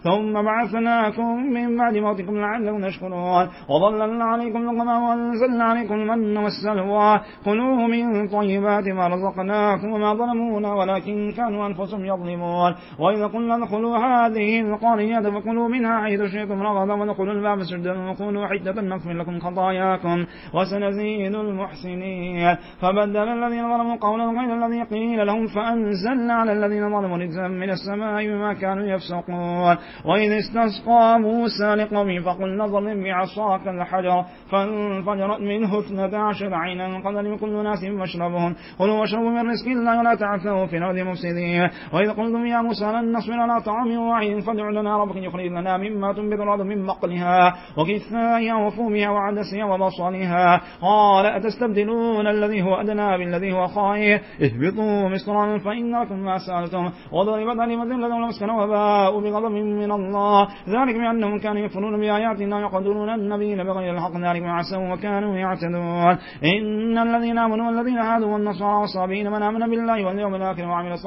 ثم بعثناكم من بعد موتكم لعلكم تشكرون وظللنا عليكم الغمام وأنزلنا عليكم المن والسلوى كلوا من طيبات ما رزقناكم وما ظلمونا ولكن كانوا أنفسهم يظلمون وإذا قلنا ادخلوا هذه القرية فكلوا منها حيث شئتم رغدا وادخلوا الباب سجدا وقولوا حجة نغفر لكم خطاياكم وسنزيد المحسنين فبدل الذين ظلموا قولا غير الذي قيل لهم فأنزلنا على الذين ظلموا رجزا من السماء بما كانوا يفسقون وإذ استسقى موسى لقومه فقلنا اضرب بعصاك الحجر فانفجرت منه 12 عينا قد علم كل ناس مشربهم كلوا واشربوا من رزق الله ولا تعثوا في الأرض مفسدين وإذ قلتم يا موسى لن نصبر على طعام واحد فادع لنا ربك يخرج لنا مما تنبت الأرض من بقلها وكثائها وفومها وعدسها وبصلها قال أتستبدلون الذي هو أدنى بالذي هو خير اهبطوا مصرا فإن لكم ما سألتم وضربت عليهم الذلة والمسكنة وباءوا بغضب من الله ذلك بأنهم كانوا يكفرون بآياتنا ويقتلون النبيين بغير الحق ذلك ما عصوا وكانوا يعتدون إن الذين آمنوا والذين هادوا والنصارى والصابئين من آمن بالله واليوم الآخر وعمل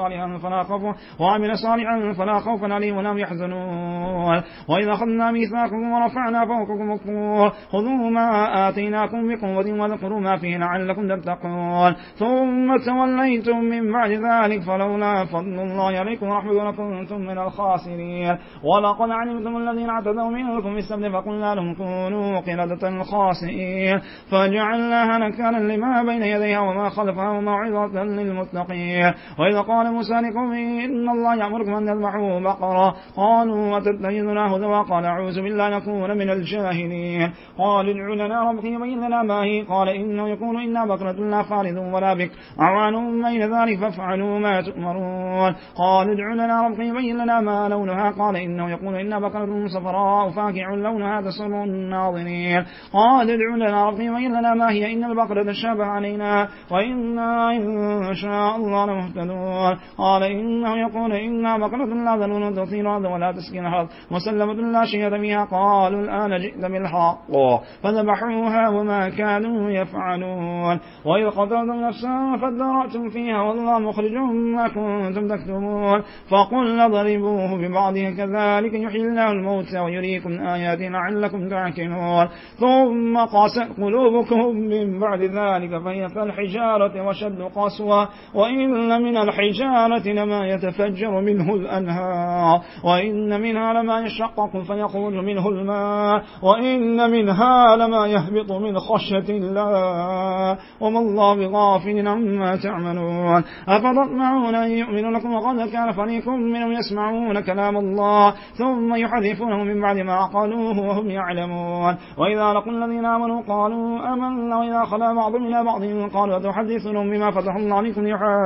صالحا فلا خوف عليهم ولا هم يحزنون وإذا أخذنا ميثاقكم ورفعنا فوقكم الطور خذوا ما آتيناكم بقوة واذكروا ما فيه لعلكم تتقون ثم توليتم من بعد ذلك فلولا فضل الله عليكم ورحمته لكنتم من الخاسرين ولقد علمتم الذين اعتدوا منكم في السبت فقلنا لهم كونوا قردة خاسئين فجعلناها نكالا لما بين يديها وما خلفها وموعظة للمتقين وإذا قال موسى لقومه إن الله يأمركم أن تذبحوا بقرة قالوا وتتخذنا هزوا قال أعوذ بالله نكون من الجاهلين قال ادع لنا ربك يبين لنا ما هي قال إنه يكون إنا بقرة لا فارض ولا بك عوان بين ذلك فافعلوا ما تؤمرون قال ادع لنا ربك يبين لنا ما لونها قال إنه يكون إنا بقرة صفراء فاقع لونها تسر الناظرين قال ادع لنا ربك يبين لنا ما هي إن البقرة تشابه علينا وإنا إن شاء الله لمهتدون قال إنه يقول إنا بقرة لا ذلول تثير الأرض ولا تسكن الأرض مسلمة لا شيء فيها قالوا الآن جئت بالحق فذبحوها وما كانوا يفعلون وإذ قتلتم نفسا فادارأتم فيها والله مخرج ما كنتم تكتمون فقلنا ضربوه ببعضها كذلك يحيي الله الموتى ويريكم آياته لعلكم تعقلون ثم قست قلوبكم من بعد ذلك فهي كالحجارة وشد قسوة وإن من الحجارة لما يتفجر منه الأنهار وإن منها لما يشقق فيخرج منه الماء وإن منها لما يهبط من خشية الله وما الله بغافل عما تعملون أفتطمعون أن يؤمنوا لكم وقد كان فريق منهم يسمعون كلام الله ثم يحذفونه من بعد ما عقلوه وهم يعلمون وإذا لقوا الذين آمنوا قالوا آمنا وإذا خلا بعضهم إلى بعض قالوا أتحدثونهم بما فتح الله عليكم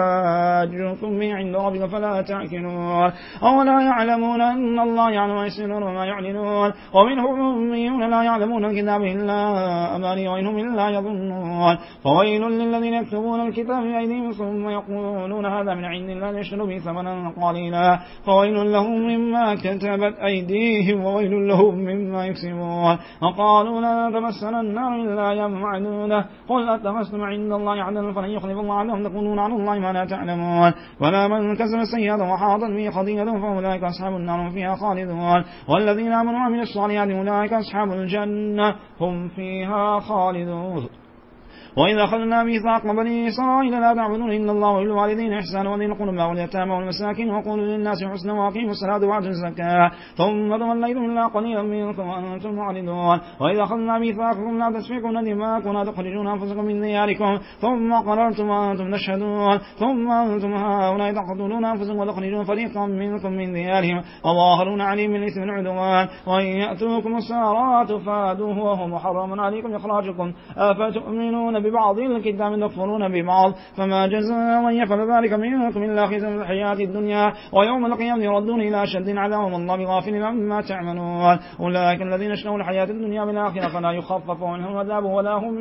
يحاجوكم به عند ربك فلا تعقلون أولا يعلمون أن الله يعلم ما يسرون وما يعلنون ومنهم أميون لا يعلمون الكتاب إلا أماني وإنهم إلا يظنون فويل للذين يكتبون الكتاب بأيديهم ثم يقولون هذا من عند الله ليشتروا به ثمنا قليلا فويل لهم مما كتبت أيديهم وويل لهم مما يكسبون وقالوا لا تمسنا النار إلا أياما معدودة قل أتمسنا عند الله عدلا فلن يخلف الله عنهم تقولون عن الله ما لا تعلمون ولا من كسب السيئة وحاطت به خطيئة فأولئك أصحاب النار فيها خالدون والذين آمنوا وعملوا الصالحات أولئك أصحاب الجنة هم فيها خالدون وإذا أخذنا ميثاق بني إسرائيل لا تعبدون إلا الله وبالوالدين إحسانا وذي القربى واليتامى والمساكين وقولوا للناس حسنا وأقيموا الصلاة وآتوا الزكاة ثم توليتم إلا قليلا منكم وأنتم معرضون وإذا أخذنا ميثاقكم لا تسفكون دماءكم ولا تخرجون أنفسكم من دياركم ثم قررتم وأنتم تشهدون ثم أنتم هؤلاء تقتلون أنفسكم وتخرجون فريقا منكم من ديارهم وظاهرون عليهم من إثم العدوان وإن يأتوكم السارات فادوه وهو محرم عليكم إخراجكم أفتؤمنون ببعض الكتاب تكفرون ببعض فما جزاء من يفعل ذلك منكم إلا خزي في الحياة الدنيا ويوم القيامة يردون إلى أشد العذاب والله بغافل عما تعملون أولئك الذين اشتروا الحياة الدنيا بالآخرة فلا يخفف عنهم العذاب ولا هم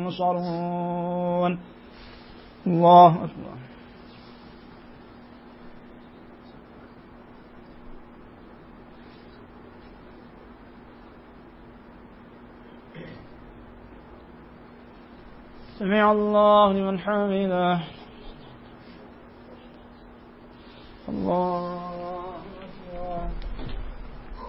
ينصرون. الله أكبر. سمع الله لمن حمده. الله أكبر.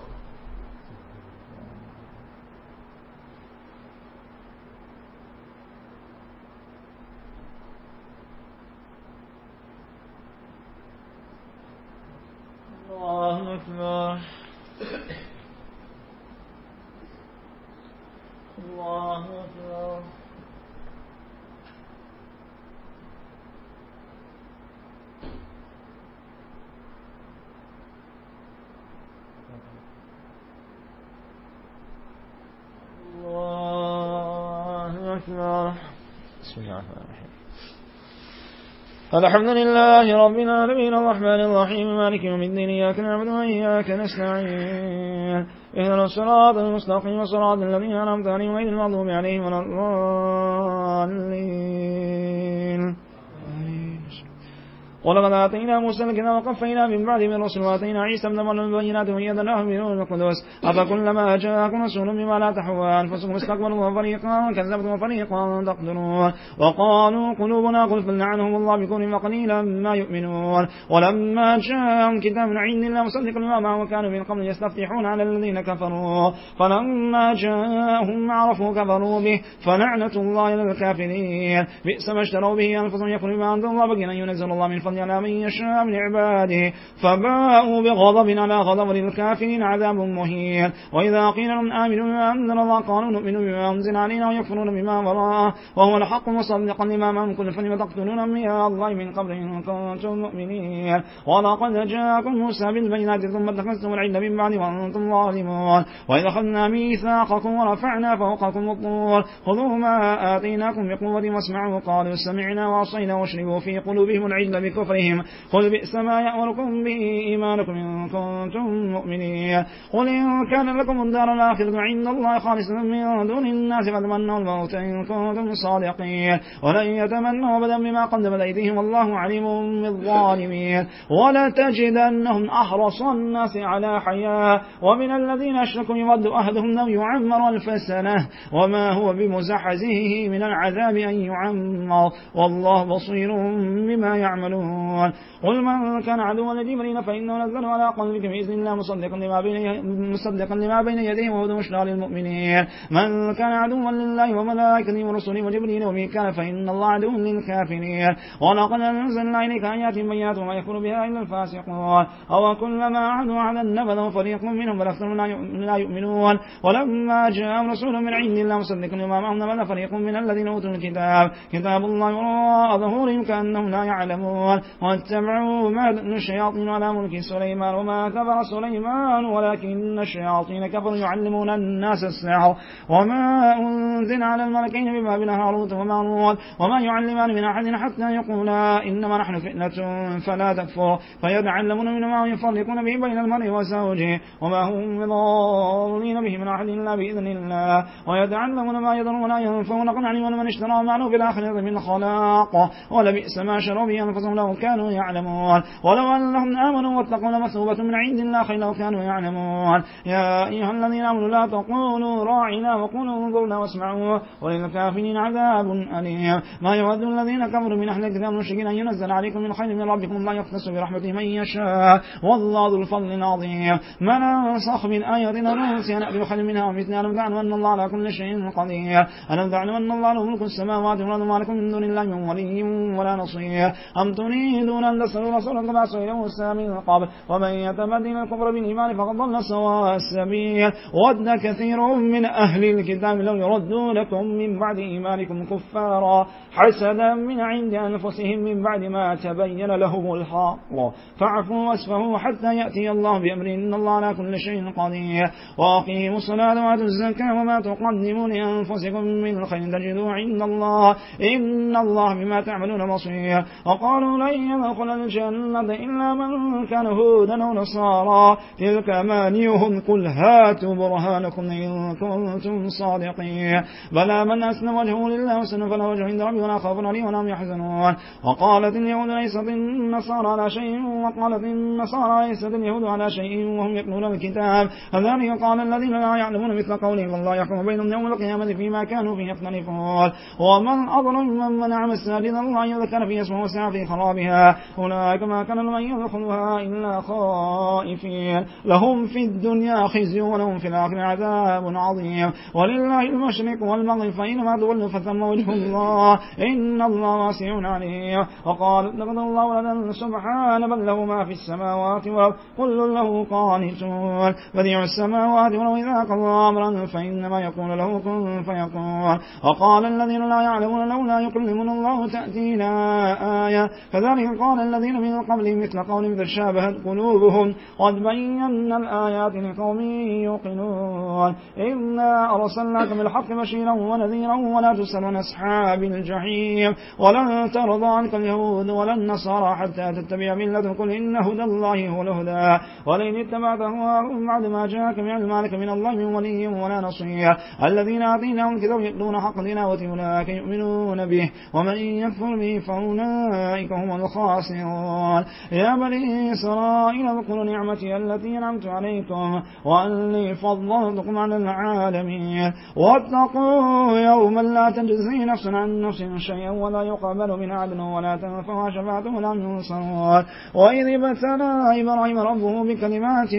بسم الله الرحمن الرحيم. الحمد لله رب العالمين الرحمن الرحيم مالك يوم الدين إياك نعبد وإياك نستعين اهدنا الصراط المستقيم صراط الذين أنعمت عليهم غير المغضوب عليهم ولا الضالين. ولقد آتينا موسى الكتاب وقفينا من بعد من رسل وآتينا عيسى ابن مريم بالبينات وأيدناه بروح القدس أفكلما جاءكم رسول بما لا تحوى أنفسكم استكبروا وفريقا كذبتم وفريقا تقتلون وقالوا قلوبنا غلف لعنهم الله بكفرهم وقليلا ما يؤمنون ولما جاءهم كتاب من عند الله مصدق لما معهم وكانوا من قبل يستفتحون على الذين كفروا فلما جاءهم ما عرفوا كفروا به فلعنة الله على الكافرين بئس ما اشتروا به أنفسهم يكفرون بما أنزل الله بغيا أن ينزل الله من على من يشاء من عباده فباءوا بغضب على غضب للكافرين عذاب مهين وإذا قيل لهم آمنوا بما أنزل الله قالوا نؤمن بما أنزل علينا ويكفرون بما وراءه وهو الحق مصدقا لما معهم قل فلم تقتلون أنبياء الله من قبل إن كنتم مؤمنين ولقد جاءكم موسى بالبينات ثم اتخذتم العجل من بعد وأنتم ظالمون وإذا أخذنا ميثاقكم ورفعنا فوقكم الطور خذوا ما آتيناكم بقوة واسمعوا قالوا سمعنا وعصينا واشربوا في قلوبهم العجل بكفرهم قل بئس ما يأمركم به إيمانكم إن كنتم مؤمنين قل إن كان لكم الدار الآخرة عند الله خالصة من دون الناس فتمنوا الموت إن كنتم صادقين ولن يتمنوا أبدا بما قدمت أيديهم والله عليم بالظالمين ولتجدنهم أحرص الناس على حياة ومن الذين أشركوا يود أحدهم لو يعمر 1000 سنة وما هو بمزحزحه من العذاب أن يعمر والله بصير بما يعملون قل من كان عدوا لجبريل فإنه نزله على قلبك بإذن الله مصدقا لما بين يديه وهدى وبشرى للمؤمنين من كان عدوا لله وملائكته ورسله وجبريل وميكال فإن الله عدو للكافرين ولقد أنزلنا إليك آيات بينات وما يكفر بها إلا الفاسقون أو كلما عهدوا على النبذ فريق منهم بل أكثرهم لا يؤمنون ولما جاء رسول من عند الله مصدقا لما معهم نبذ فريق من الذين أوتوا الكتاب كتاب الله وراء ظهورهم كأنهم لا يعلمون واتبعوا ما تتلو الشياطين على ملك سليمان وما كفر سليمان ولكن الشياطين كفروا يعلمون الناس السحر وما أنزل على الملكين ببابل هاروت وماروت وما يعلمان من أحد حتى يقولا إنما نحن فتنة فلا تكفر فيتعلمون منهما ويفرقون به بين المرء وزوجه وما هم بضارين به من أحد إلا بإذن الله ويتعلمون ما يضرون ولا ينفعون قل علمون من اشترى معه في الآخرة من خلاق ولبئس ما شروا به أنفسهم لو كانوا يعلمون ولو أنهم آمنوا واتقوا لمثوبة من عند الله خير لو كانوا يعلمون يا أيها الذين آمنوا لا تقولوا راعنا وقولوا انظرنا واسمعوا وللكافرين عذاب أليم ما يود الذين كفروا من أهل الكتاب المشركين أن ينزل عليكم من خير من ربكم لا يختص برحمته من يشاء والله ذو الفضل العظيم ما ننسخ من آية ننسها نأتي بخير منها ومثلها ألم تعلم أن الله على كل شيء قدير ألم تعلم أن الله له ملك السماوات والأرض وما لكم من دون الله من ولي ولا نصير أم تريدون أن تسألوا رسولكم كما سئل موسى من قبل ومن يتبدل الكفر بالإيمان فقد ضل سواء السبيل ود كثير من أهل الكتاب لو يردونكم من بعد إيمانكم كفارا حسدا من عند أنفسهم من بعد ما تبين لهم الحق فاعفوا واسفهوا حتى يأتي الله بأمر إن الله على كل شيء قدير وأقيموا الصلاة وآتوا الزكاة وما تقدموا لأنفسكم من خير تجدوا عند الله إن الله بما تعملون بصير وقالوا لن يدخل الجنة إلا من كان هودا أو نصارى تلك أمانيهم قل هاتوا برهانكم إن كنتم صادقين بلى من أسلم وجهه لله وسلم فله وجه عند ربه ولا خوف عليهم ولا هم يحزنون وقالت اليهود ليست النصارى على شيء وقالت النصارى ليست اليهود على شيء وهم يتلون الكتاب كذلك قال الذين لا يعلمون مثل قولهم والله يحكم بينهم يوم القيامة فيما كانوا فيه يختلفون ومن أظلم من منع مساجد الله يذكر في اسمه وسعى في خرابها أولئك ما كان لمن يدخلها إلا خائفين لهم في الدنيا خزي ولهم في الآخرة عذاب عظيم ولله المشرق والمغرب فإنما تولوا فثم وجه الله إن الله واسع عليم وقال اتخذ الله ولدا سبحانه بل له ما في السماوات وكل له قانتون بديع السماوات ولو إذا قضى أمرا فإنما يقول له كن فيكون وقال الذين لا يعلمون لولا يكلمنا الله تأتينا آية كذلك قال الذين من قبلهم مثل قولهم تشابهت قلوبهم قد بينا الآيات لقوم يوقنون إنا أرسلناك بالحق بشيرا ونذيرا ولا تسأل عن أصحاب الجحيم ولن ترضى عنك اليهود ولا النصارى حتى تتبع ملة قل إن هدى الله هو الهدى ولئن اتبعت أهواءهم بعد ما جاءك من علم ما لك من الله من ولي ولا نصير الذين آتيناهم الكتاب يتلون حق تلاوته أولئك يؤمنون به ومن يكفر به فأولئك هم الخاسرون يا بني إسرائيل اذكروا نعمتي التي أنعمت عليكم وأني فضلتكم على العالمين واتقوا يوما لا تجزي نفس عن نفس شيئا ولا يقبل من عدل ولا تنفع شفاعة ولا ينصرون وإذ ابتلى إبراهيم ربه بكلمات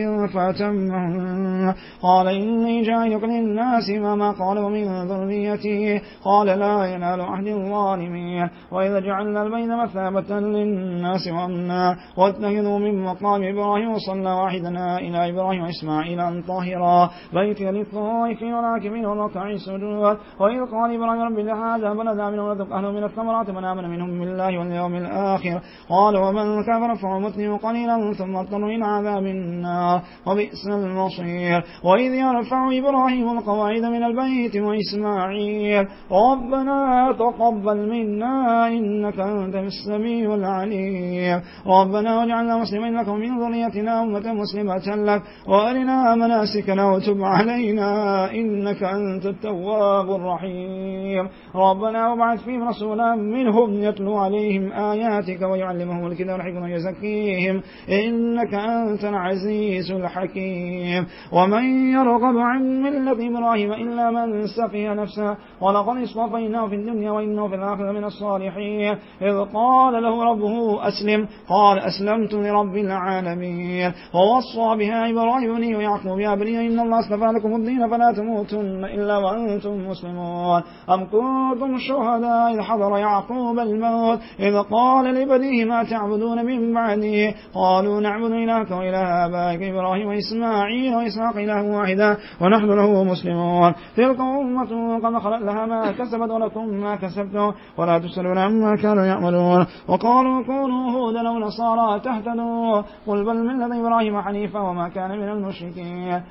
فأتمهن قال إني جاعلك للناس إماما قال ومن ذريتي قال لا ينال عهد الظالمين وإذا جعلنا البيت مثابة للناس وأمنا واتخذوا من مقام إبراهيم صلى واحدنا إلى إبراهيم وإسماعيل أن طاهرا بيتي للطائفين والعاكفين والركع السجود وإذ قال إبراهيم رب لهذا بلد آمنا ورزق أهله من الثمرات من آمن منهم بالله واليوم الآخر قال ومن كفر فأمتني قليلا ثم اضطر إلى عذاب النار وبئس المصير وإذ يرفع إبراهيم القواعد من البيت وإسماعيل ربنا تقبل منا إنك أنت السميع العليم ربنا واجعلنا مسلمين لك ومن ذريتنا أمة مسلمة لك وأرنا مناسكنا وتب علينا إنك أنت التواب الرحيم ربنا وابعث فيهم رسولا منهم يتلو عليهم آياتك ويعلمهم الكتاب والحكمة ويزكيهم إنك أنت العزيز الحكيم ومن يرغب عن ملة إبراهيم إلا من سفه نفسه ولقد اصطفيناه في الدنيا وإنه في الآخرة من الصالحين إذ قال له ربه أسلم قال أسلمت لرب العالمين ووصى بها إبراهيم بنيه ويعقوب يا بني إن الله اصطفى لكم الدين فلا تموتن إلا وأنتم مسلمون أم كنتم شهداء إذ حضر يعقوب الموت إذ قال لبنيه ما تعبدون من بعده قالوا نعبد إلهك وإله آبائك إبراهيم وإسماعيل وإسحاق إله واحدا ونحن له مسلمون تلك أمة قد خلت لها ما كسبت ولكم ما كسبتم ولا تسألون عما كانوا يعملون وقالوا كونوا هودا أو نصارى تهتدوا قل بل ملة إبراهيم حنيفا وما كان من المشركين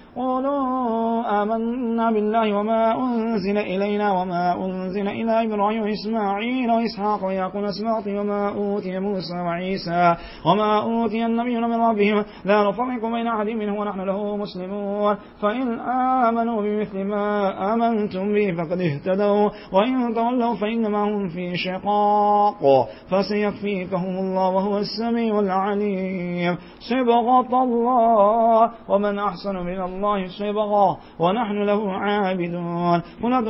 قولوا آمنا بالله وما أنزل إلينا وما أنزل إلى إبراهيم وإسماعيل وإسحاق ويعقوب الأسباط وما أوتي موسى وعيسى وما أوتي النبيون من ربهم لا نفرق بين أحد منه ونحن له مسلمون فإن آمنوا بمثل ما آمنتم به فقد اهتدوا وإن تولوا فإنما هم في شقاق فسيكفيكهم الله وهو السميع العليم صبغة الله ومن أحسن من الله صبغة ونحن له عابدون قل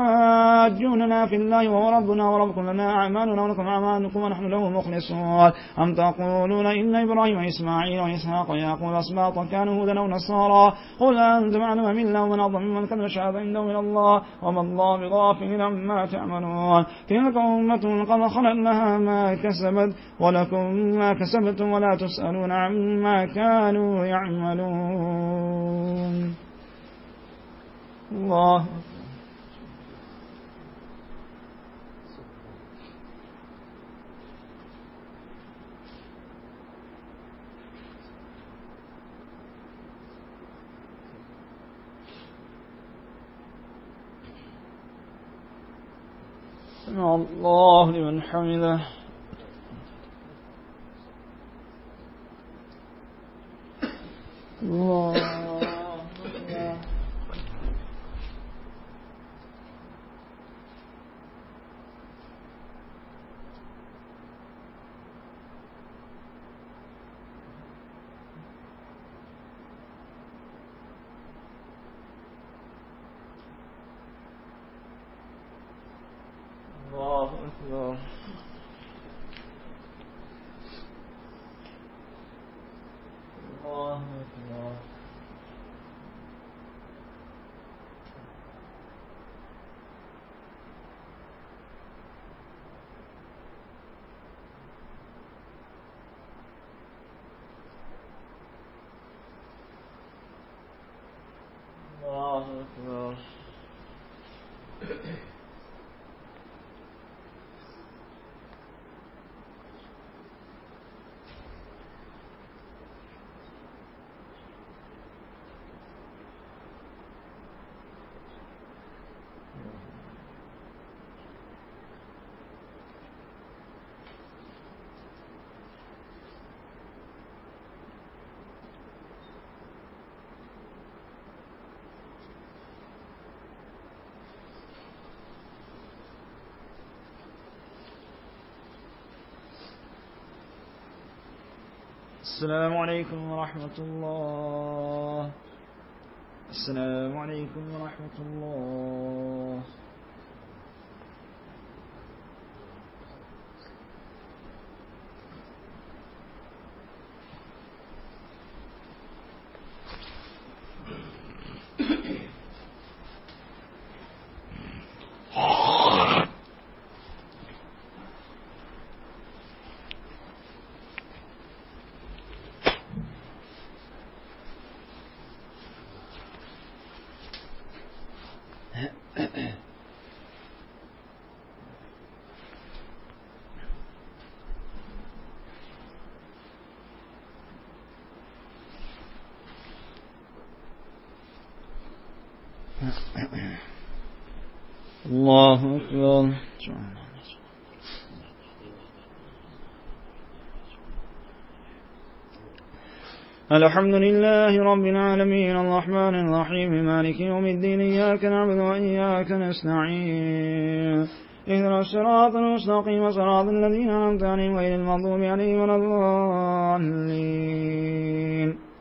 تحاجوننا في الله وهو ربنا وربكم لنا أعمالنا ولكم أعمالكم ونحن له مخلصون أم تقولون إن إبراهيم وإسماعيل وإسحاق ويعقوب أسباط كانوا هودا أو نصارى قل أنتم أعلم بالله ومن أظلم ممن كتم شهادة عنده من الله وما الله بغافل عما تعملون تلك أمة قد خلت لها ما كسبت ولكم ما كسبتم ولا تسألون عما كانوا يعملون الله سمع الله لمن حمده الله أكبر الله أكبر الله أكبر السلام عليكم ورحمة الله. السلام عليكم ورحمة الله. الله أكبر. الحمد لله رب العالمين الرحمن الرحيم مالك يوم الدين إياك نعبد وإياك نستعين اهدنا الصراط المستقيم صراط الذين أنعمت عليهم غير المغضوب عليهم ولا الضالين.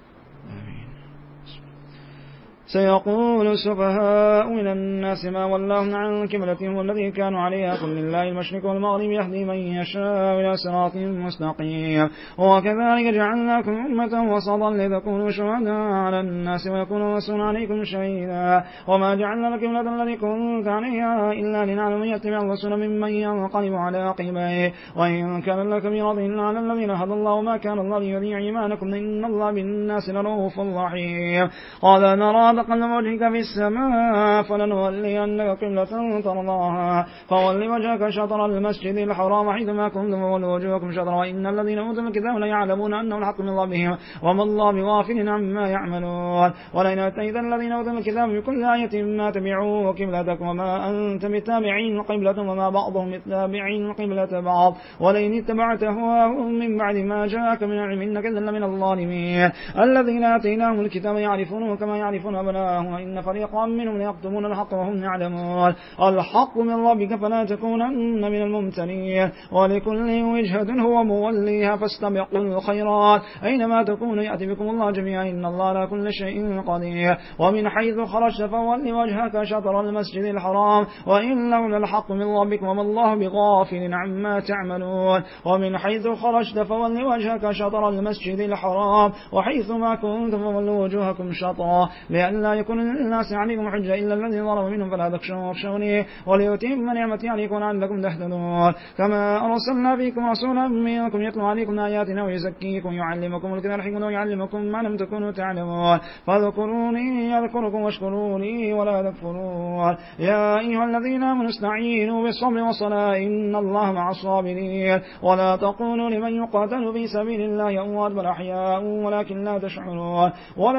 سيقول السفهاء من الناس ما ولاهم عن قبلتهم والذي كانوا عليها قل لله المشرق والمغرب يهدي من يشاء إلى صراط مستقيم وكذلك جعلناكم أمة وسطا لتكونوا شهداء على الناس ويكون الرسول عليكم شهيدا وما جعلنا القبلة التي كنت عليها إلا لنعلم من يتبع الرسول ممن ينقلب على عقبيه وإن كان لكبيرة إلا على الذين هدى الله وما كان الله ليضيع إيمانكم إن الله بالناس لرؤوف رحيم. قال نرى تقلب وجهك في السماء فلنولينك قبلة ترضاها فول وجهك شطر المسجد الحرام حيثما كنتم فولوا وجوهكم شطره وإن الذين أوتوا الكتاب ليعلمون أنه الحق من ربهم وما الله بغافل عما يعملون ولئن أتيت الذين أوتوا الكتاب بكل آية ما تبعوا قبلتك وما أنت بتابعين قبلة وما بعضهم بتابعين قبلة بعض ولئن اتبعت هواهم من بعد ما جاءك من العلم إنك إذا لمن الظالمين. الذين آتيناهم الكتاب يعرفونه كما يعرفون وإن فريقا منهم يكتمون الحق وهم يعلمون. الحق من ربك فلا تكونن من الممتنين ولكل وجهة هو موليها فاستبقوا الخيرات أينما تكونوا يأتي بكم الله جميعا إن الله على كل شيء قدير. ومن حيث خرجت فول وجهك شطر المسجد الحرام وإنه للحق من ربك وما الله بغافل عما تعملون. ومن حيث خرجت فول وجهك شطر المسجد الحرام وحيث ما كنتم فولوا وجوهكم شطرا لئلا يكون للناس عليكم حجة إلا الذين ظلموا منهم فلا تخشوهم واخشوني وليتم نعمتي عليكم لعلكم تهتدون. كما أرسلنا فيكم رسولا منكم يتلو عليكم آياتنا ويزكيكم يعلمكم الكتاب والحكمة ويعلمكم ما لم تكونوا تعلمون فاذكروني يذكركم واشكروا لي ولا تكفرون. يا أيها الذين آمنوا استعينوا بالصبر والصلاة إن الله مع الصابرين ولا تقولوا لمن يقاتل في سبيل الله أموات بل أحياء ولكن لا تشعرون.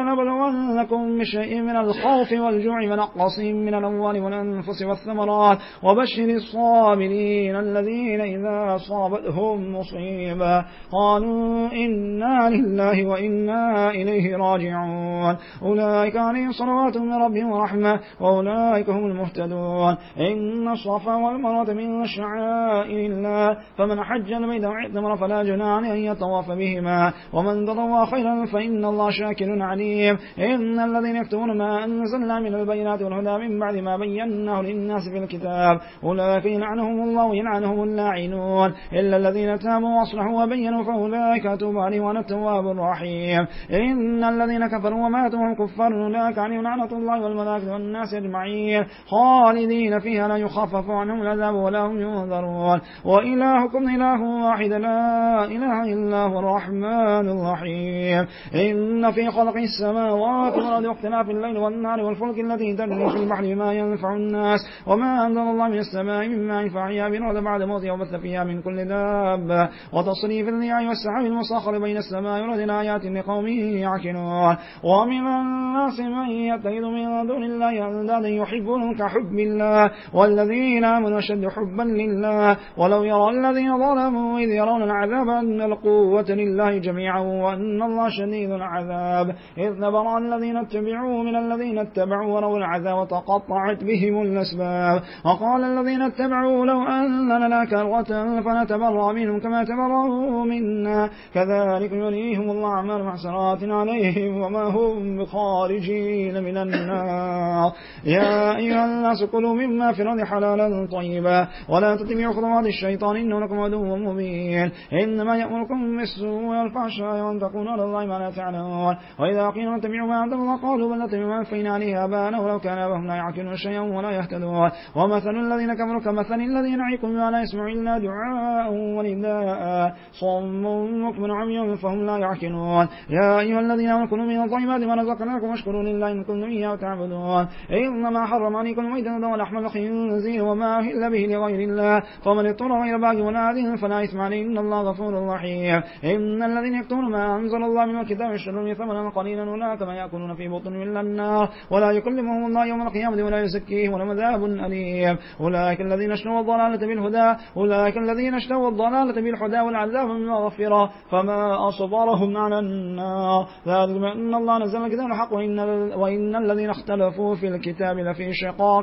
ولنبلونكم بشيء من الخوف والجوع ونقص من الأموال والأنفس والثمرات وبشر الصابرين الذين إذا أصابتهم مصيبة قالوا إنا لله وإنا إليه راجعون أولئك عليهم صلوات من ربهم ورحمة وأولئك هم المهتدون. إن الصفا والمروة من شعائر الله فمن حج البيت واعتمر فلا جناح عليه أن يطوف بهما ومن تطوع خيرا فإن الله شاكر عليم. إن الذين يكتبون ما أنزلنا من البينات والهدى من بعد ما بيناه للناس في الكتاب أولئك يلعنهم الله ويلعنهم اللاعنون إلا الذين تابوا واصلحوا وبينوا فأولئك أتوب عليهم وأنا التواب الرحيم. إن الذين كفروا وماتوا وهم كفار أولئك عليهم لعنة الله والملائكة والناس أجمعين خالدين فيها لا يخفف عنهم العذاب ولا هم ينذرون. وإلهكم إله واحد لا إله إلا هو الرحمن الرحيم. إن في خلق السماوات والأرض واختلاف الليل والنهار والفلك التي تجري في البحر بما ينفع الناس وما أنزل الله من السماء من ماء فأحيا به الأرض بعد موتها وبث فيها من كل دابة وتصريف الرياح والسحاب المسخر بين السماء والأرض آيات لقوم يعقلون. ومن الناس من يتخذ من دون الله أندادا يحبونهم كحب الله والذين آمنوا أشد حبا لله ولو يرى الذين ظلموا إذ يرون العذاب أن القوة لله جميعا وأن الله شديد العذاب إذ نبرأ الذين اتبعوا سخروا من الذين اتبعوا وروا العذاب وتقطعت بهم الأسباب. وقال الذين اتبعوا لو أن لنا كرة فنتبرأ منهم كما تبرأوا منا كذلك يريهم الله أعمالهم حسرات عليهم وما هم بخارجين من النار. يا أيها الناس كلوا مما في الأرض حلالا طيبا ولا تتبعوا خطوات الشيطان إنه لكم عدو مبين. إنما يأمركم بالسوء والفحشاء وأن تقولوا على الله ما لا تعلمون. وإذا قيل اتبعوا ما أنزل الله قالوا بل نتبع ما ألفينا عليه آباءنا ولو كان آباؤهم لا يعقلون شيئا ولا يهتدون. ومثل الذين كفروا كمثل الذي يعظكم بما لا يسمع إلا دعاء ونداء صم بكم عمي فهم لا يعقلون. يا أيها الذين آمنوا كلوا من الطيبات ما رزقناكم واشكروا لله إن كنتم إياه تعبدون. إنما حرم عليكم الميتة ولحم الخنزير وما أهل به لغير الله فمن اضطر غير باغ ولا عاد فلا إثم عليه إن الله غفور رحيم. إن الذين يكتمون ما أنزل الله من الكتاب يشترون ثمنا قليلا أولئك ما يأكلون في بطونهم إلا النار ولا يكلمهم الله يوم القيامة ولا يزكيهم ولهم عذاب أليم. أولئك الذين اشتروا الضلالة بالهدى والعذاب من مغفرة فما أصبرهم على النار ذلك بأن الله نزل الكتاب الحق وإن الذين اختلفوا في الكتاب لفي شقاق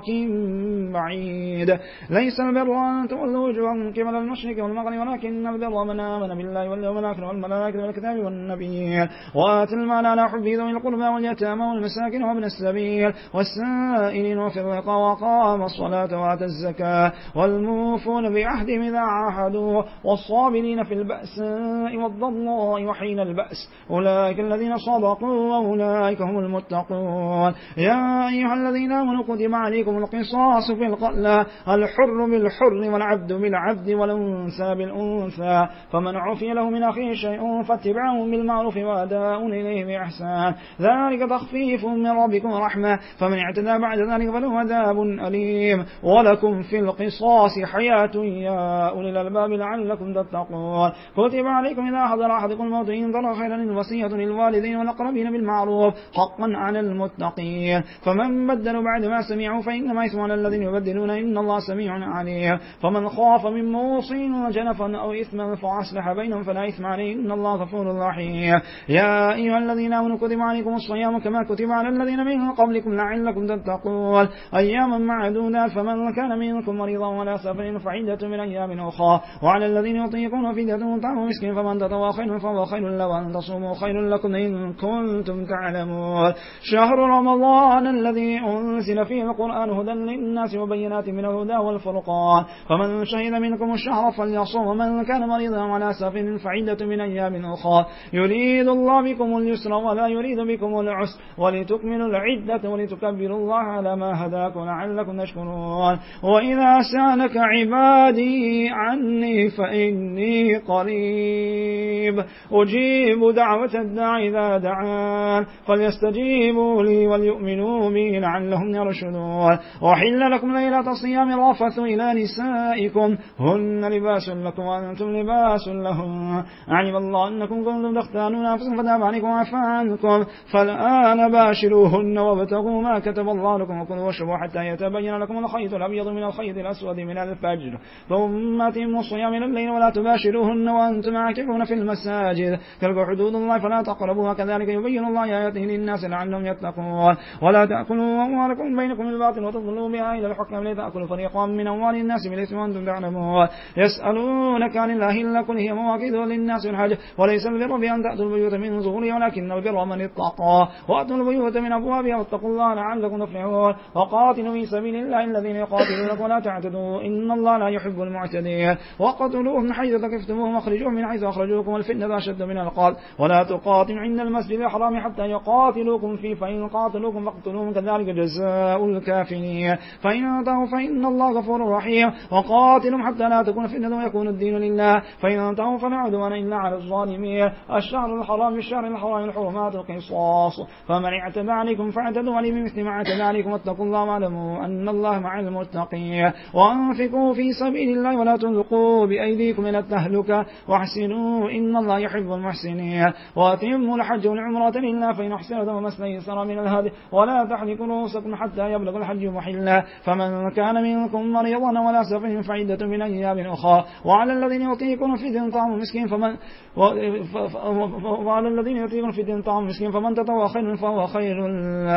بعيد. ليس البر أن تولوا وجوهكم قبل المشرق والمغرب ولكن البر من آمن بالله واليوم الآخر والملائكة والكتاب والنبيين وآتى المال على حبه ذوي القربى واليتامى والمساكين وابن السبيل والسائلين وفي الرقاب وأقام الصلاة وآتى الزكاة والموفون بعهدهم إذا عاهدوا والصابرين في البأساء والضراء وحين البأس أولئك الذين صدقوا وأولئك هم المتقون. يا أيها الذين آمنوا كتب عليكم القصاص في القتلى الحر بالحر والعبد بالعبد والأنثى بالأنثى فمن عفي له من أخيه شيء فاتباع بالمعروف وأداء إليه بإحسان ذلك تخفيف من ربكم ورحمة فمن اعتدى بعد ذلك فله عذاب أليم. ولكم في القصاص حياة يا أولي الألباب لعلكم تتقون. كتب عليكم إذا حضر أحدكم الموت إن ترى خيرا الوصية للوالدين والأقربين بالمعروف حقا على المتقين فمن بدلوا بعد ما سمعوا فإنما إثم على الذين يبدلون إن الله سميع عليم. فمن خاف من موص جنفا أو إثما فأصلح بينهم فلا إثم عليه إن الله غفور رحيم. يا أيها الذين آمنوا كتب عليكم الصيام كما كتب على الذين من قبلكم لعلكم تتقون أياما معدودات فمن كان منكم مريضا ولا سفر فعدة من أيام أخرى وعلى الذين يطيقون فدية طعام مسكين فمن تطوع خير فهو خير له وأن تصوموا خير لكم إن كنتم تعلمون. شهر رمضان الذي أنزل فيه القرآن هدى للناس وبينات من الهدى والفرقان فمن شهد منكم الشهر فليصوم ومن كان مريضا ولا سفر فعدة من أيام أخرى يريد الله بكم اليسر ولا يريد بكم العسر ولتكملوا العدة ولتكبروا الله على ما هداكم لعلكم تشكرون. وإذا سألك عبادي عني فإني قريب أجيب دعوة الداعي إذا دعان فليستجيبوا لي وليؤمنوا بي لعلهم يرشدون. وحل لكم ليلة الصيام الرفث إلى نسائكم هن لباس لكم وأنتم لباس لهم علم الله أنكم كنتم تختانون أنفسكم فتاب عليكم وعفى عنكم فالآن باشروهن وابتغوا ما كتب الله لكم وكلوا واشربوا حتى يتبين لكم الخيط الأبيض من الخيط الأسود من الفجر ثم أتموا الصيام إلى الليل ولا تباشروهن وأنتم عاكفون في المساجد تلك حدود الله فلا تقربوها كذلك يبين الله آياته للناس لعلهم يتقون. ولا تأكلوا أموالكم بينكم بالباطل وتضلوا بها إلى الحكام لتأكلوا فريقا من أموال الناس بالإثم وأنتم تعلمون. يسألونك عن الله إلا قل هي مواقيت للناس والحج وليس البر بأن تأتوا البيوت من ظهورها ولكن البر من اتقى وأتوا البيوت من أبوابها واتقوا الله لعلكم تفلحون. وقاتلوا في سبيل الله الذين يقاتلونكم ولا تعتدوا إن الله لا يحب المعتدين. وقتلوهم حيث ثقفتموهم واخرجوهم من حيث أخرجوكم والفتنة أشد من القتل ولا تقاتلوا عند المسجد الحرام حتى يقاتلوكم فيه فإن قاتلوكم فاقتلوهم كذلك جزاء الكافرين فإن انتهوا فإن الله غفور رحيم. وقاتلهم حتى لا تكون فتنة ويكون الدين لله فإن انتهوا فلا عدوان إلا على الظالمين. الشهر الحرام بالشهر الحرام الحرمات القصاص فمن اعتدى عليكم فاعتدوا عليه بمثل ما اعتدى عليكم واتقوا الله واعلموا أن الله مع المتقين. وأنفقوا في سبيل الله ولا تلقوا بأيديكم إلى التهلكة واحسنوا إن الله يحب المحسنين. وأتموا الحج والعمرة لله فإن أحسنتم وما استيسر من الهدي ولا تحلقوا رؤوسكم حتى يبلغ الحج محله فمن كان منكم مريضا ولا سفر فعدة من أيام أخرى وعلى الذين يطيقون فدية طعام مسكين فمن تطوع خيرا خير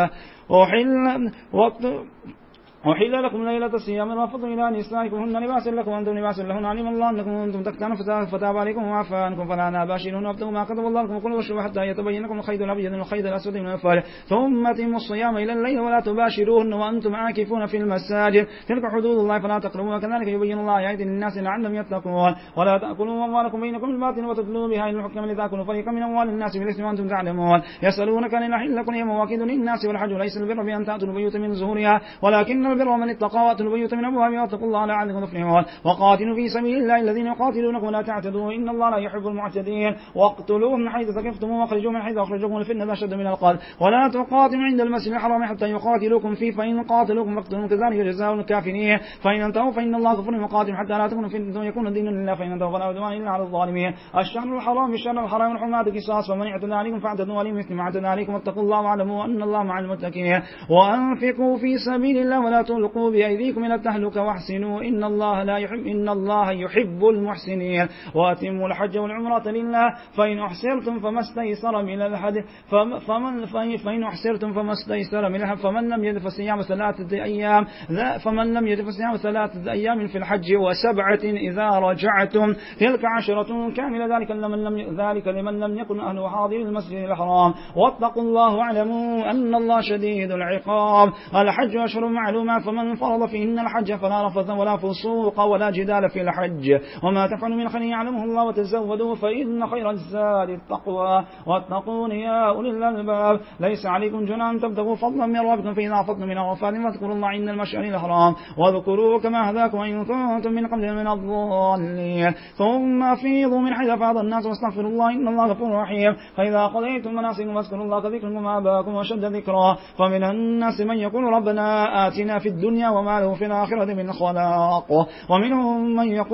أحل لكم ليلة الصيام الرفث إلى نسائكم هن لباس لكم وأنتم لباس لهن علم الله أنكم أنتم تختانون فتاب عليكم وعفى عنكم فلا باشرون وابتغوا ما كتب الله لكم وكلوا واشربوا حتى يتبين لكم الخيط الأبيض من الخيط الأسود من الفجر ثم أتموا الصيام إلى الليل ولا تباشروهن وأنتم عاكفون في المساجد تلك حدود الله فلا تقربوها كذلك يبين الله آيات للناس لعلهم يتقون ولا تأكلوا أموالكم بينكم بالباطل وتدلوا بها إلى الحكم لتأكلوا فريقا من أموال الناس بالإثم وأنتم تعلمون يسألونك عن الأحل لكم هي مواقيت للناس والحج ليس البر بأن تأتوا البيوت من ظهورها ولكن البر من اتقى وأتوا البيوت من أبوابها واتقوا الله لعلكم تفلحون وقاتلوا في سبيل الله الذين يقاتلونكم ولا تعتدوا إن الله لا يحب المعتدين واقتلوهم من حيث ثقفتموهم واخرجوهم من حيث أخرجوكم الفتنة أشد من القتل ولا تقاتلوا عند المسجد الحرام حتى يقاتلوكم فيه فإن قاتلوكم فاقتلوهم كذلك جزاء الكافرين فإن انتهوا فإن الله غفور وقاتل حتى لا تكون فتنة يكون الدين لله فإن انتهوا فلا عدوان إلا على الظالمين الشهر الحرام بالشهر الحرام والحرمات قصاص فمن اعتدى عليكم فاعتدوا عليه مثل ما اعتدى عليكم واتقوا الله واعلموا أن الله مع المتقين وأنفقوا في سبيل الله ولا تلقوا بأيديكم إلى التهلكة واحسنوا إن الله يحب المحسنين وأتموا الحج والعمرة لله فإن أحسرتم فما استيسر من الهدي فإن أحسرتم فما استيسر من الهدي فمن لم يجد فصيام 3 أيام في الحج و7 إذا رجعتم تلك 10 كاملة ذلك لمن لم يكن أهله حاضر المسجد الحرام واتقوا الله واعلموا أن الله شديد العقاب الحج أشهر معلومات فمن فرض فيهن الحج فلا رفث ولا فسوق ولا جدال في الحج وما تفعلوا من خير يعلمه الله وتزودوا فإن خير الزاد التقوى واتقون يا أولي الألباب ليس عليكم جناح أن تبتغوا فضلا من ربكم فإذا أفضتم من عرفات فاذكروا الله عند المشعر الحرام واذكروه كما هداكم وإن كنتم من قبل من الضالين ثم أفيضوا من حيث أفاض الناس واستغفروا الله إن الله غفور رحيم فإذا قضيتم مناسككم فاذكروا الله كذكركم آباءكم وشد ذكرا فمن الناس من يقول ربنا آتنا في الدنيا وما له في الآخرة من خلاق ومنهم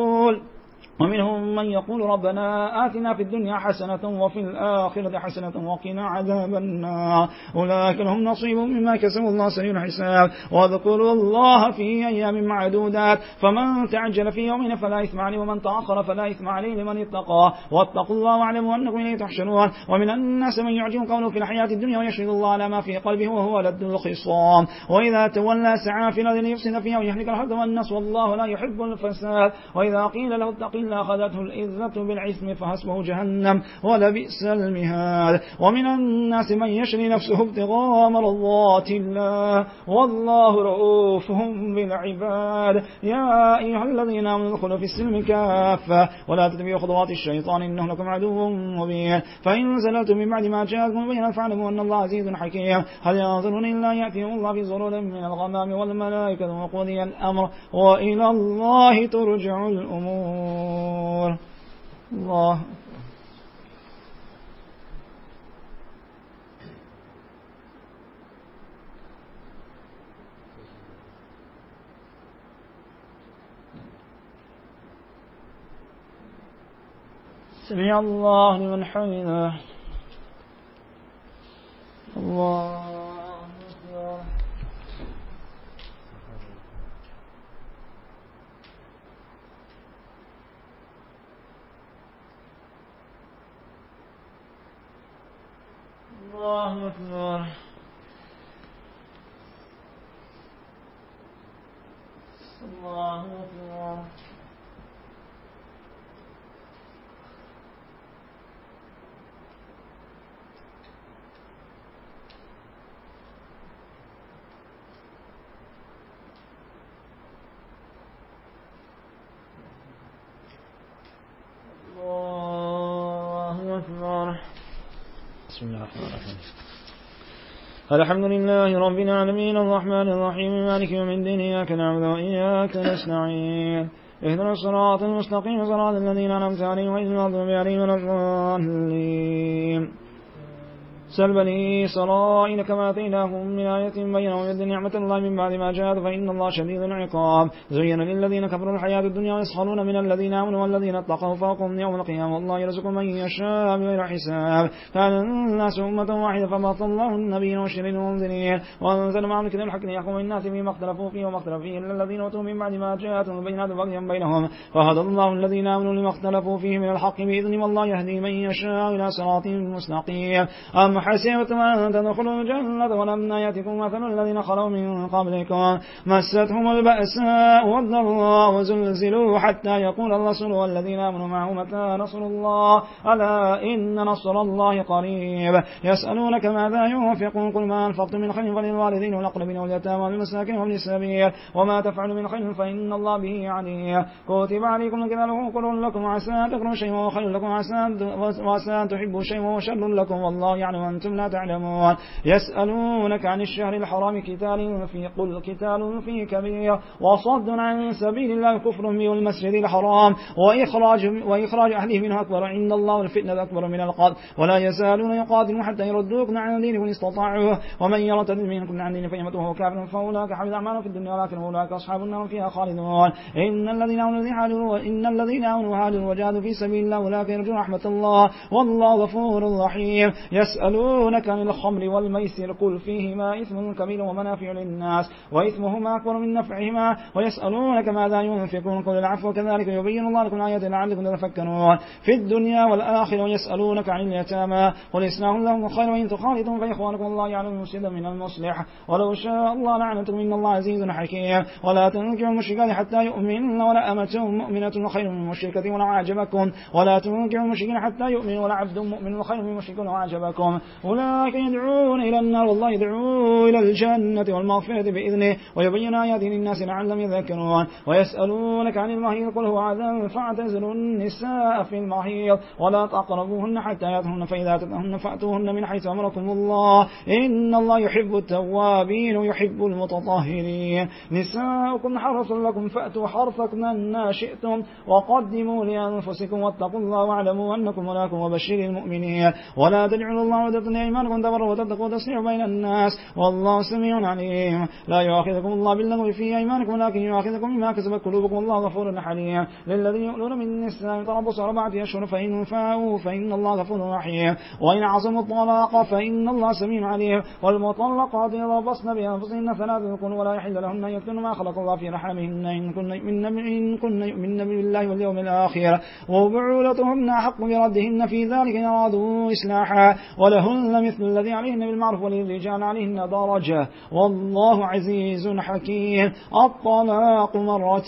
من يقول ربنا آتنا في الدنيا حسنة وفي الآخرة حسنة وقنا عذاب النار أولئك لهم نصيب مما كسبوا الله سريع الحساب واذكروا الله في أيام معدودات فمن تعجل في يومين فلا إثم عليه ومن تأخر فلا إثم عليه لمن اتقى واتقوا الله واعلموا أنكم إليه تحشرون ومن الناس من يعجب قوله في الحياة الدنيا ويشهد الله على ما في قلبه وهو لد الخصام وإذا تولى سعى في الأرض ليفسد فيها ويهلك الحرث والنسل والله لا يحب الفساد وإذا قيل له اتق الله أخذته العزة بالعثم فحسبه جهنم ولبئس المهاد ومن الناس من يشري نفسه ابتغاء مرضات الله والله رؤوف بالعباد يا أيها الذين آمنوا ادخلوا في السلم كافة ولا تتبعوا خطوات الشيطان إنه لكم عدو مبين فإن زللتم من بعد ما جاءكم بينا فاعلموا أن الله عزيز حكيم هل ينظرون إلا يأتيهم الله في ظلال من الغمام والملائكة وقضي الأمر وإلى الله ترجع الأمور الله سمع الله لمن حمده الله أكبر الله أكبر الله أكبر الله أكبر بسم الله الرحمن الرحيم الحمد لله رب العالمين الرحمن الرحيم مالك يوم الدين إياك نعبد وإياك نستعين اهدنا الصراط المستقيم صراط الذين أنعمت عليهم غير المغضوب عليهم ولا الضالين سل بني إسرائيل كما آتيناهم من آية بينة ويد نعمة الله من بعد ما جاءت فإن الله شديد العقاب زين للذين كفروا الحياة الدنيا ويسخرون من الذين آمنوا والذين اتقوا فوقهم يوم القيامة والله يرزق من يشاء بغير حساب كان الناس أمة واحدة فبعث الله النبيين والمبشرين والمنذرين وأنزل معهم الكتاب الحق ليحكم الناس فيما اختلفوا فيه وما اختلف فيه إلا الذين أوتوا من بعد ما جاءتهم البينات بغيا بينهم فهدى الله الذين آمنوا لما اختلفوا فيه من الحق بإذن والله يهدي من يشاء إلى صراط مستقيم أم حسبتم أن تدخلوا الجنة ولما يأتكم مثل الذين خلوا من قبلكم مستهم البأساء والضراء وزلزلوا حتى يقول الرسول والذين آمنوا معه متى نصر الله ألا إن نصر الله قريب يسألونك ماذا ينفقون قل ما أنفقتم من خير فللوالدين والأقربين واليتامى والمساكين وابن السبيل وما تفعلوا من خير فإن الله به عليم كتب عليكم القتال وهو كره لكم عسى أن تكرهوا شيئا وهو خير لكم وعسى أن تحبوا شيئا وهو شر لكم والله يعلم وأنتم لا تعلمون يسألونك عن الشهر الحرام قتال فيه قل قتال فيه كبير وصد عن سبيل الله كفر به والمسجد الحرام وإخراج أهله منه أكبر عند الله والفتنة أكبر من القتل ولا يزالون يقاتلون حتى يردوكم عن دينكم إن استطاعوا ومن يرتد منكم عن دينه فيمت وهو كافر فأولئك حبط أعمالهم في الدنيا ولكن أولئك أصحاب النار فيها خالدون إن الذين آمنوا وهاجروا وجاهدوا في سبيل الله أولئك يرجون رحمة الله والله غفور رحيم يسألونك عن الخمر والميسر قل فيهما إثم كبير ومنافع للناس وإثمهما أكبر من نفعهما ويسألونك ماذا ينفقون قل العفو كذلك يبين الله لكم الآيات لعلكم تتفكرون في الدنيا والآخرة ويسألونك عن اليتامى قل إصلاح لهم خير وإن تخالطهم فإخوانكم الله يعلم المفسد من المصلح ولو شاء الله لعنتكم إن الله عزيز حكيم ولا تنكحوا المشركات حتى يؤمنن ولا أمة مؤمنة خير من مشركة ولو أعجبكم ولا تنكحوا المشركين حتى يؤمنوا ولا عبد مؤمن خير من مشرك ولو أعجبكم أولئك يدعون إلى النار والله يدعو إلى الجنة والمغفرة بإذنه ويبين آياته للناس لعلهم يذكرون ويسألونك عن المحيض قل هو عذاب فاعتزلوا النساء في المحيض ولا تقربوهن حتى يطهرن فإذا تطهرن فأتوهن من حيث أمركم الله إن الله يحب التوابين ويحب المتطهرين نساؤكم حرث لكم فأتوا حرثكم أن شئتم وقدموا لأنفسكم واتقوا الله واعلموا أنكم ملاقوه وبشر المؤمنين ولا تجعلوا الله عقدة لأيمانكم تبروا وتتقوا وتصلحوا بين الناس والله سميع عليم لا يؤاخذكم الله باللغو في أيمانكم لكن يؤاخذكم بما كسبت قلوبكم والله غفور حليم للذين يؤلون من النساء تربصوا 4 أشهر فإن فاءوا فإن الله غفور رحيم وإن عصموا الطلاق فإن الله سميع عليم والمطلقات يتربصن بأنفسهن 3 قل ولا يحل لهن أن يكتمن ما خلق الله في رحمهن إن كن يؤمن بالله واليوم الآخر وبعولتهن حق بردهن في ذلك إن أرادوا إصلاحا ولهن مثل الذي عليهن بالمعروف وللرجال عليهن درجة والله عزيز حكيم الطلاق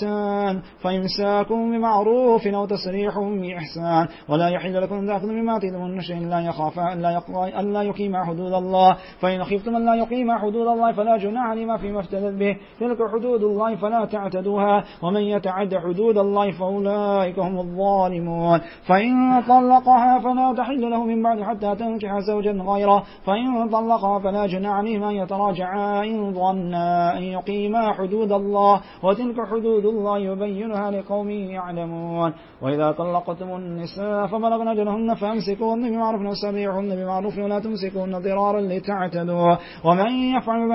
2 فإمساكم بمعروف أو تسريح بإحسان ولا يحل لكم أن تأخذوا مما آتيتموهن شيئا لا يخافا ألا يقيما حدود الله فإن خفتم أن لا يقيما حدود الله فلا جناح عليهما فيما افتدت به تلك حدود الله فلا تعتدوها ومن يتعد حدود الله فأولئك هم الظالمون فإن طلقها فلا تحل له من بعد حتى تنكح زوجا غيره فإن طلقها فلا جناح عليهما أن يتراجعا إن ظنا أن يقيما حدود الله وتلك حدود الله يبينها لقوم يعلمون وإذا طلقتم النساء فبلغن أجلهن فأمسكوهن بمعروف وسرحوهن بمعروف ولا تمسكوهن ضرارا لتعتدوا ومن يفعل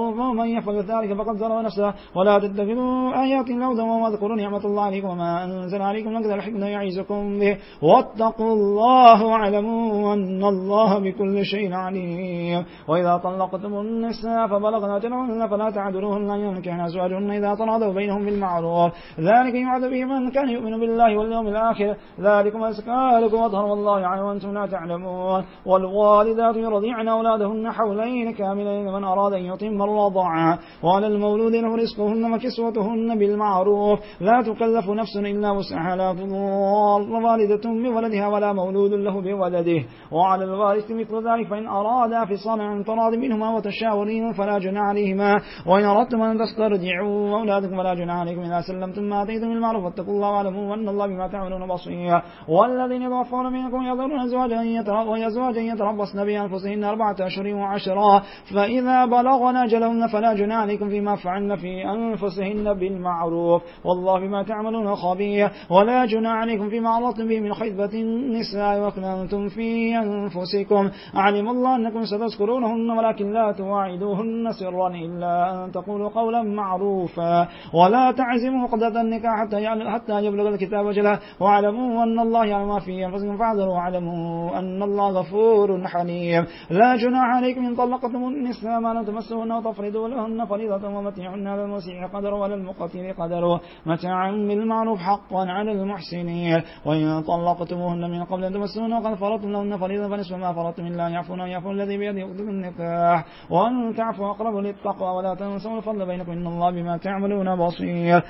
ذلك فقد ظلم نفسه ولا تتخذوا آيات الله هدوا واذكروا نعمة الله عليكم وما أنزل عليكم من الحكمة يعظكم به واتقوا الله واعلموا أن الله بكل شيء عليم وإذا طلقتم النساء فبلغن أجلهن فلا تعذروهن أن ينكحن أزواجهن إذا تراضوا بينهم بالمعروف ذلك يوعظ به من كان يؤمن بالله واليوم الآخر ذلكم أزكى لكم وأطهر والله يعلم وأنتم لا تعلمون والوالدات يرضعن أولادهن حولين كاملين لمن أراد أن يتم الرضاعة وعلى المولود له رزقهن وكسوتهن بالمعروف لا تكلف نفس إلا وسعها لا تضار والدة بولدها ولا مولود له بولده وعلى الوارث مثل ذلك فإن أرادا فصالا عن تراض منهما وتشاورين فلا جناح عليهما وإن أردتم أن تسترجعوا أولادكم فلا جناح عليكم إذا سلمتم ما آتيتم بالمعروف واتقوا الله واعلموا أن الله بما تعملون بصير والذين يتوفون منكم يذرون أزواجا يتربصن بأنفسهن 4 أشهر و10 فإذا بلغن أجلهن فلا جناح عليكم فيما فعلن في أنفسهن بالمعروف والله بما تعملون خبير ولا جناح عليكم فيما عرضتم به من خطبة النساء وأكننتم في أنفسكم علم الله أنكم ستذكرونهن ولكن لا تواعدوهن سرا إلا أن تقولوا قولا معروفا ولا تعزموا عقدة النكاح حتى يبلغ الكتاب أجله واعلموا أن الله يعلم ما في أنفسكم فاحذروا واعلموا أن الله غفور حليم لا جناح عليكم إن طلقتم النساء ما لم تمسوهن وتفرضوا لهن فريضة ومتعهن على المسيء قدر وعلى المقتر قدر متاعا بالمعروف حقا على المحسنين وإن طلقتموهن من قبل أن تمسوهن وقد فرضتم لهن فريضة فنصف ما فرضتم إلا أن يعفو الذي بيده عقدة النكاح وأن تعفوا أقرب للتقوى ولا تنسوا الفضل بينكم إن الله بما تعملون بصير.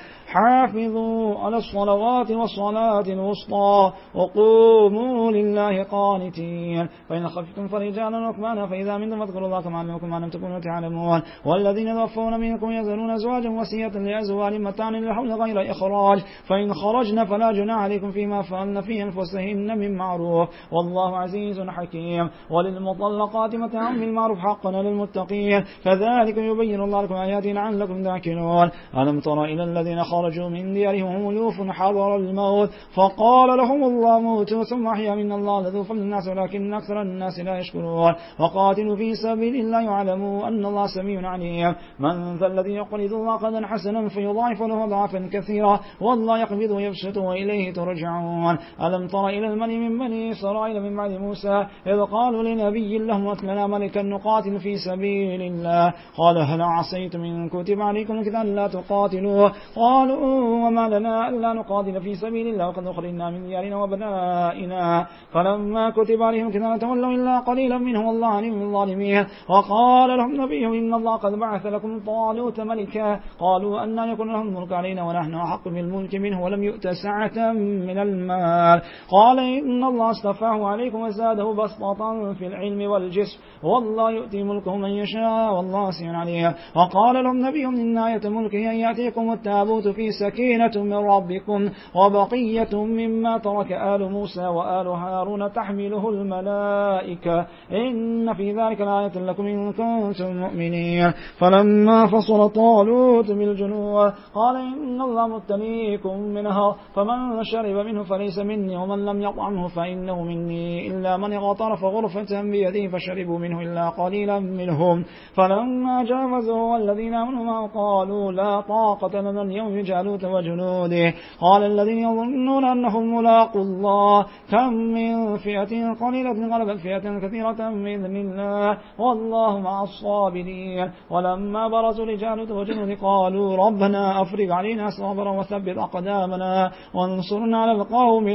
حافظوا على الصلوات والصلاة الوسطى وقوموا لله قانتين. فإن خفتم فرجالا ركبانا فإذا منتم فاذكروا الله كما علمكم ما لم تكونوا تعلمون. والذين يتوفون منكم يذرون أزواجا وصية لأزواج متاعا للحول غير إخراج فإن خرجن فلا جناح عليكم فيما فعلن في أنفسهن من معروف والله عزيز حكيم. وللمطلقات متاع بالمعروف حقا للمتقين كذلك يبين الله لكم آياته لعلكم تعقلون. ألم تر إلى الذين خرجوا من ديارهم ألوف حضر الموت فقال لهم الله موتوا ثم أحيا من الله لذو فضل الناس ولكن أكثر الناس لا يشكرون. وقاتلوا في سبيل الله يعلموا أن الله سميع عليم. من ذا الذي يقرض الله قرضا حسنا فيضاعف له ضعفا كثيرا والله يقبض ويبسط وإليه ترجعون. ألم تر إلى الملئ من بني إسرائيل من بعد موسى إذ قالوا لنبي لهم ائت لنا ملكا نقاتل في سبيل الله قال هل عصيتم إن كتب عليكم القتال لا تقاتلوا قالوا وما لنا ألا نقاتل في سبيل الله وقد أخرجنا من ديارنا وبنائنا فلما كتب عليهم القتال تولوا إلا قليلا منهم والله عليم بالظالمين. وقال لهم نبيهم إن الله قد بعث لكم طالوت ملكا قالوا أن يكون لهم الملك علينا ونحن أحق بالملك منه ولم يؤت سعة من المال قال إن الله اصطفاه عليكم وزاده بسطة في العلم والجسم والله يؤتي ملكه من يشاء والله واسع عليم. وقال لهم نبيهم إن آية ملكه أن يأتيكم التابوت في سكينة من ربكم وبقية مما ترك آل موسى وآل هارون تحمله الملائكة إن في ذلك لآية لكم إن كنتم مؤمنين. فلما فصل طالوت بالجنود قال إن الله مبتليكم منها فمن شرب منه فليس مني ومن لم يطعمه فإنه مني إلا من اغترف غرفة بيده فشربوا منه إلا قليلا منهم. فلما جاوزوا والذين آمنوا معه قالوا لا طاقة لنا اليوم بجالوت وجنوده قال الذين يظنون أنهم ملاقوا الله كم من فئة قليلة غلبت فئة كثيرة بإذن الله والله مع الصابرين. ولما برزوا لجالوت وجنوده قالوا ربنا أفرغ علينا صبرا وثبت أقدامنا وانصرنا على القوم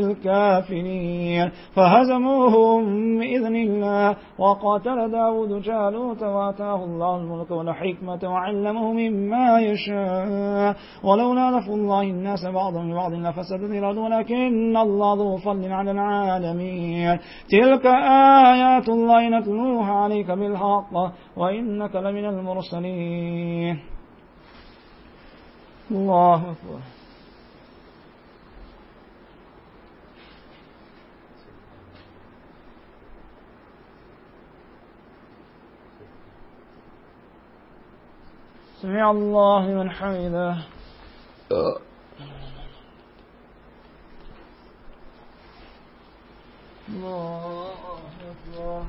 الكافرين. فهزموهم بإذن الله وقاتل داود جالوت وآتاه الله الملك والحكمة وعلمه مما يشاء ولولا دفع الله الناس بعضهم ببعض لفسدت الأرض ولكن الله ذو فضل على العالمين. تلك آيات الله نتلوها عليك بالحق وإنك لمن المرسلين. الله أكبر. سمع الله لمن حمده. الله أكبر.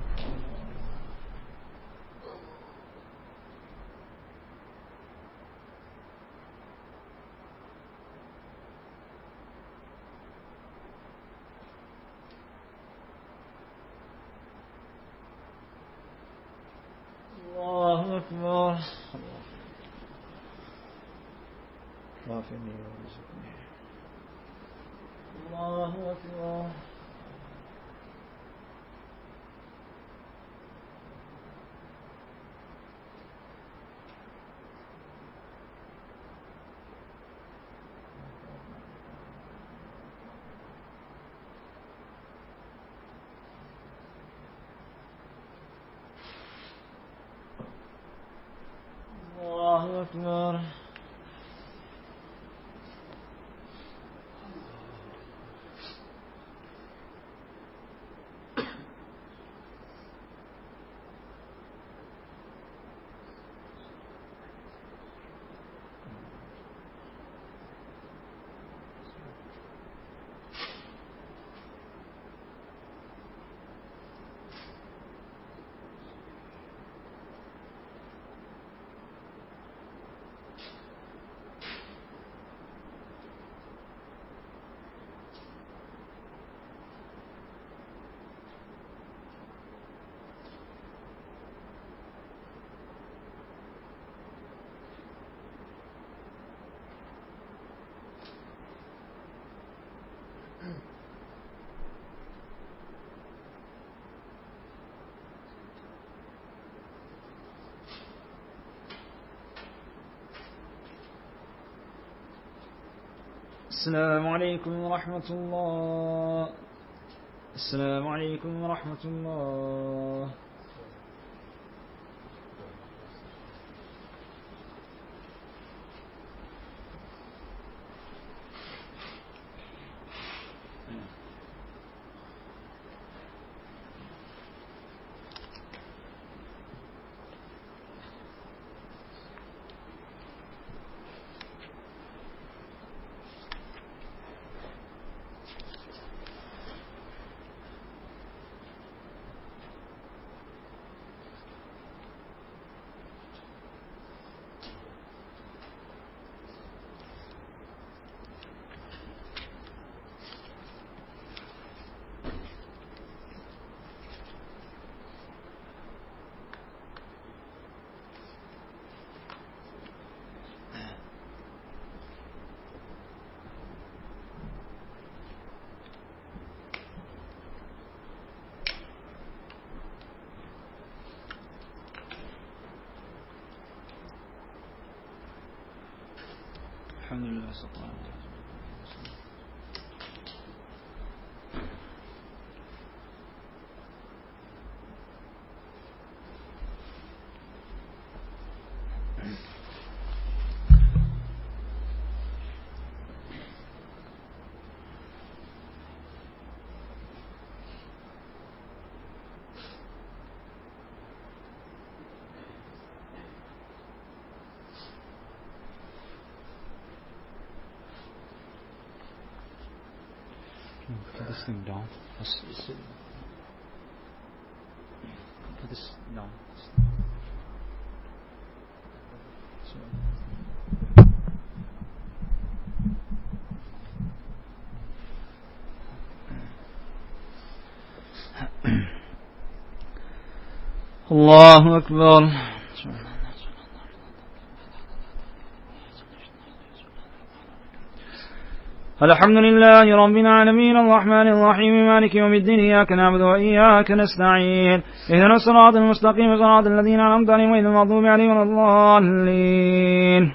الله أكبر. غافرني وارزقني. الله أكبر. الله أكبر. السلام عليكم ورحمة الله. السلام عليكم ورحمة الله. الحمد لله Put this thing down. Put this down. الله أكبر. الحمد لله رب العالمين الرحمن الرحيم مالك يوم الدين إياك نعبد وإياك نستعين اهدنا الصراط المستقيم صراط الذين أنعمت عليهم غير المغضوب عليهم ولا الضالين.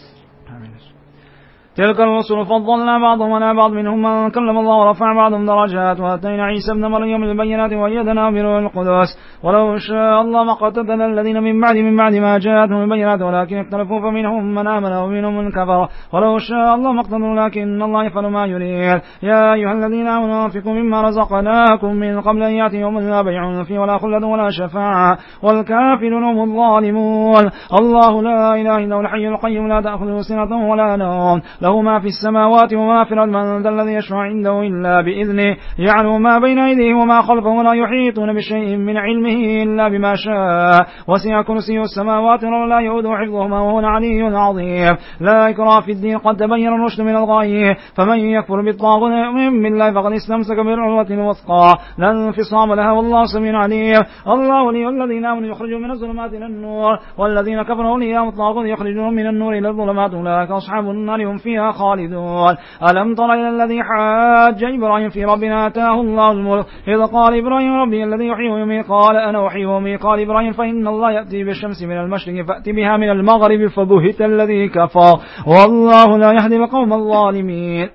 تلك الرسل فضلنا بعضهم على بعض منهم من كلم الله ورفع بعضهم درجات وآتينا عيسى ابن مريم البينات وأيدناه بروح القدس ولو شاء الله ما اقتتل الذين من بعد ما جاءتهم البينات ولكن اختلفوا فمنهم من آمن ومنهم من كفر ولو شاء الله ما اقتتلوا لكن الله يفعل ما يريد. يا أيها الذين آمنوا أنفقوا مما رزقناكم من قبل أن يأتي يوم لا بيع فيه ولا خلة ولا شفاعة والكافرون هم الظالمون. الله لا إله إلا هو الحي القيوم لا تأخذه سنة ولا نوم له ما في السماوات وما في الأرض من ذا الذي يشفع عنده إلا بإذنه يعلم ما بين أيديه وما خلفه ولا يحيطون بشيء من علمه إلا بما شاء وسع كرسيه السماوات والأرض لا يؤوده حفظهما وهو العلي العظيم. لا إكراه في الدين قد تبين الرشد من الغي فمن يكفر بالطاغوت ويؤمن بالله فقد استمسك بالعروة الوثقى لا انفصام لها والله سميع عليم. الله ولي الذين آمنوا يخرجون من الظلمات إلى النور والذين كفروا أولياءهم الطاغوت يخرجون من النور إلى الظلمات أولئك أصحاب النار هم فيها خالدون. ألم تر إلى الذي حاج إبراهيم في ربنا آتاه الله الملك إذ قال إبراهيم ربي الذي يحيي ويميت قال أنا أحيي وأميت قال إبراهيم فإن الله يأتي بالشمس من المشرق فأتي بها من المغرب فبهت الذي كفر والله لا يهدي القوم الظالمين.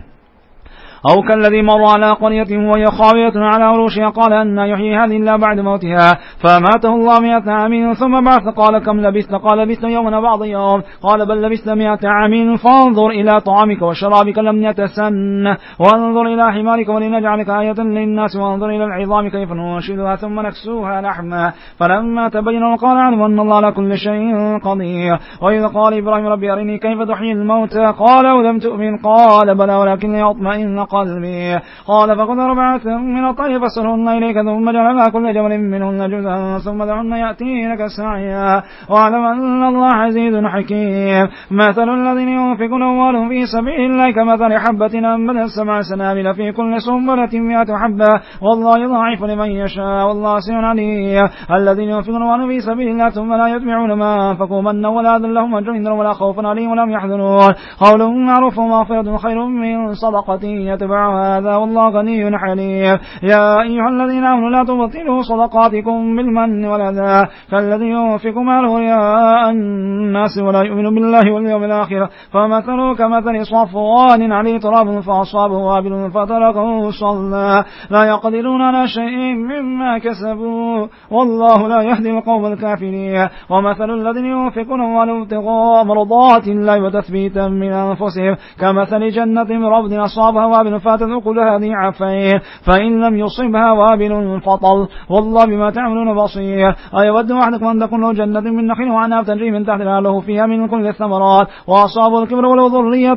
أو كالذي مر على قرية وهي خاوية على عروشها قال أن يحيي هذه الله بعد موتها فماته الله 100 عام ثم بعث قال كم لبثت قال لبثت يوما بعض يوم قال بل لبثت 100 عام فانظر إلى طعامك وشرابك لم يتسن وانظر إلى حمارك ولنجعلك آية للناس وانظر إلى العظام كيف ننشدها ثم نكسوها لحما فلما تبين قال أعلم أن الله على كل شيء قدير. وإذا قال إبراهيم ربي أرني كيف تحيي الموتى قال ولم تؤمن قال بلى ولكن يطمئن قلبي قال فخذ 4 من الطير فصرهن إليك ثم جعل كل جبل منهن جزءا ثم دعهن يأتينك سعيا واعلم أن الله عزيز حكيم. مثل الذين ينفقون أموالهم في سبيل الله كمثل حبة أنبتت 7 سنابل في كل سنبلة 100 حبة والله يضاعف لمن يشاء والله واسع عليم. الذين ينفقون أموالهم في سبيل الله ثم لا يتبعون ما أنفقوا منا ولا أذى لهم أجر ولا خوف عليهم ولا هم يحزنون قول معروف ومغفرة خير من صدقة يتبع هذا والله غني حليم. يا أيها الذين آمنوا لا تبطلوا صدقاتكم بالمن والأذى كالذي ينفق ماله رياء الناس ولا يؤمن بالله واليوم الآخر فمثله كمثل صفوان عليه تراب فأصابه وابل فتركه صلى لا يقدرون على شيء مما كسبوا والله لا يهدي القوم الكافرين. ومثل الذين ينفقون أموالهم ابتغاء مرضات الله وتثبيتا من أنفسهم كمثل جنة ربد أصابها وابل فاتت أكلها ضعفين فإن لم يصبها وابل فطل والله بما تعملون بصير. أيود أحدكم أن تكون له جنة من نخيل وعناب تجري من تحتها له فيها من كل الثمرات وأصاب الكبر وله ذرية